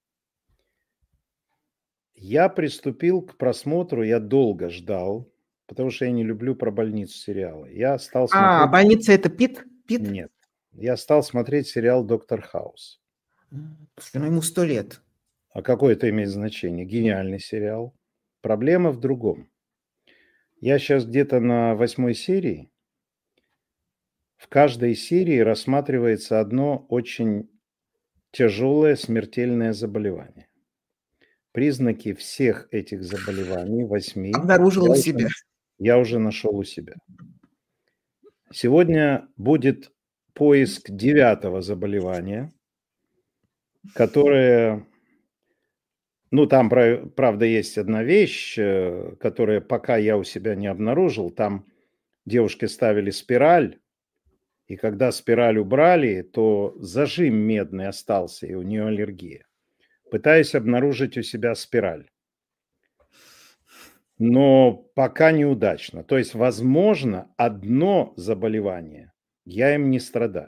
я приступил к просмотру, я долго ждал, потому что я не люблю про больницу сериалы. Я стал смотреть... Больница это Пит? Нет. Я стал смотреть сериал «Доктор Хаус». Ему 100 лет. А какое это имеет значение? Гениальный сериал. Проблема в другом. Я сейчас где-то на 8 серии. В каждой серии рассматривается одно очень тяжелое смертельное заболевание. Признаки всех этих заболеваний, 8, Обнаружил у себя. Я уже нашел у себя. Сегодня будет поиск 9-го заболевания, которое... Ну, там, правда, есть одна вещь, которая пока я у себя не обнаружил. Там девушке ставили спираль, и когда спираль убрали, то зажим медный остался, и у нее аллергия. Пытаюсь обнаружить у себя спираль. но пока неудачно. То есть, возможно, одно заболевание, я им не страдаю.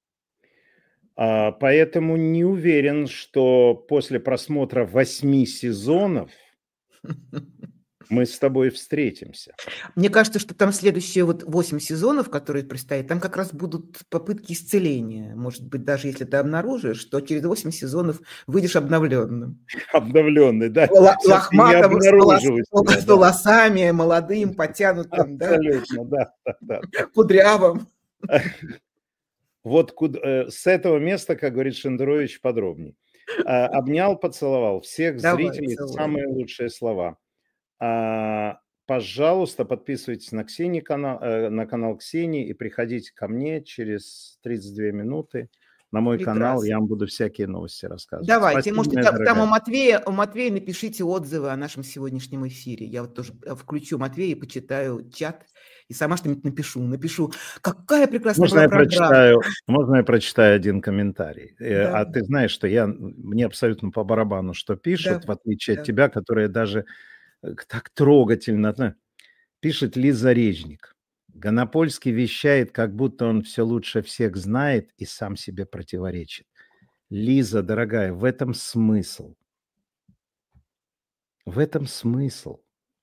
Поэтому не уверен, что после просмотра 8 сезонов мы с тобой встретимся. Мне кажется, что там следующие 8 сезонов, которые предстоят, там как раз будут попытки исцеления. Может быть, даже если ты обнаружишь, что через 8 сезонов выйдешь обновленным. Обновленный, да. Лохматым, с волосами, молодым, потянутым. Абсолютно, да. Кудрявым. Вот с этого места, как говорит Шендерович, подробней. Обнял, поцеловал. Всех зрителей, самые лучшие слова. Пожалуйста, подписывайтесь на канал Ксении и приходите ко мне через 32 минуты на мой канал. Я вам буду всякие новости рассказывать. Давайте, может, там у Матвея напишите отзывы о нашем сегодняшнем эфире. Я вот тоже включу Матвея и почитаю чат. И сама что-нибудь напишу. Какая прекрасная была программа. Можно я прочитаю один комментарий? Да. А ты знаешь, что мне абсолютно по барабану, что пишут, в отличие от тебя, которые даже так трогательно. Пишет Лиза Режник. Гонопольский вещает, как будто он все лучше всех знает и сам себе противоречит. Лиза, дорогая, в этом смысл. В этом смысл.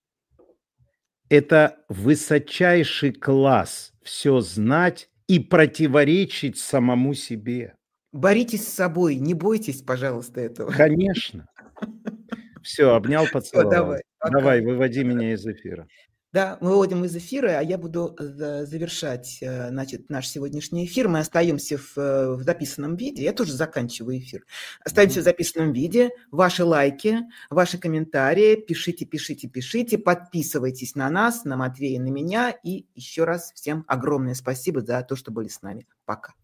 Это высочайший класс все знать и противоречить самому себе. Боритесь с собой, не бойтесь, пожалуйста, этого. Конечно. Все, обнял, поцеловал. Давай, выводи меня из эфира. Да, мы выводим из эфира, а я буду завершать, значит, наш сегодняшний эфир. Мы остаемся в записанном виде. Я тоже заканчиваю эфир. Остаемся в записанном виде. Ваши лайки, ваши комментарии. Пишите. Подписывайтесь на нас, на Матвея, на меня. И еще раз всем огромное спасибо за то, что были с нами. Пока.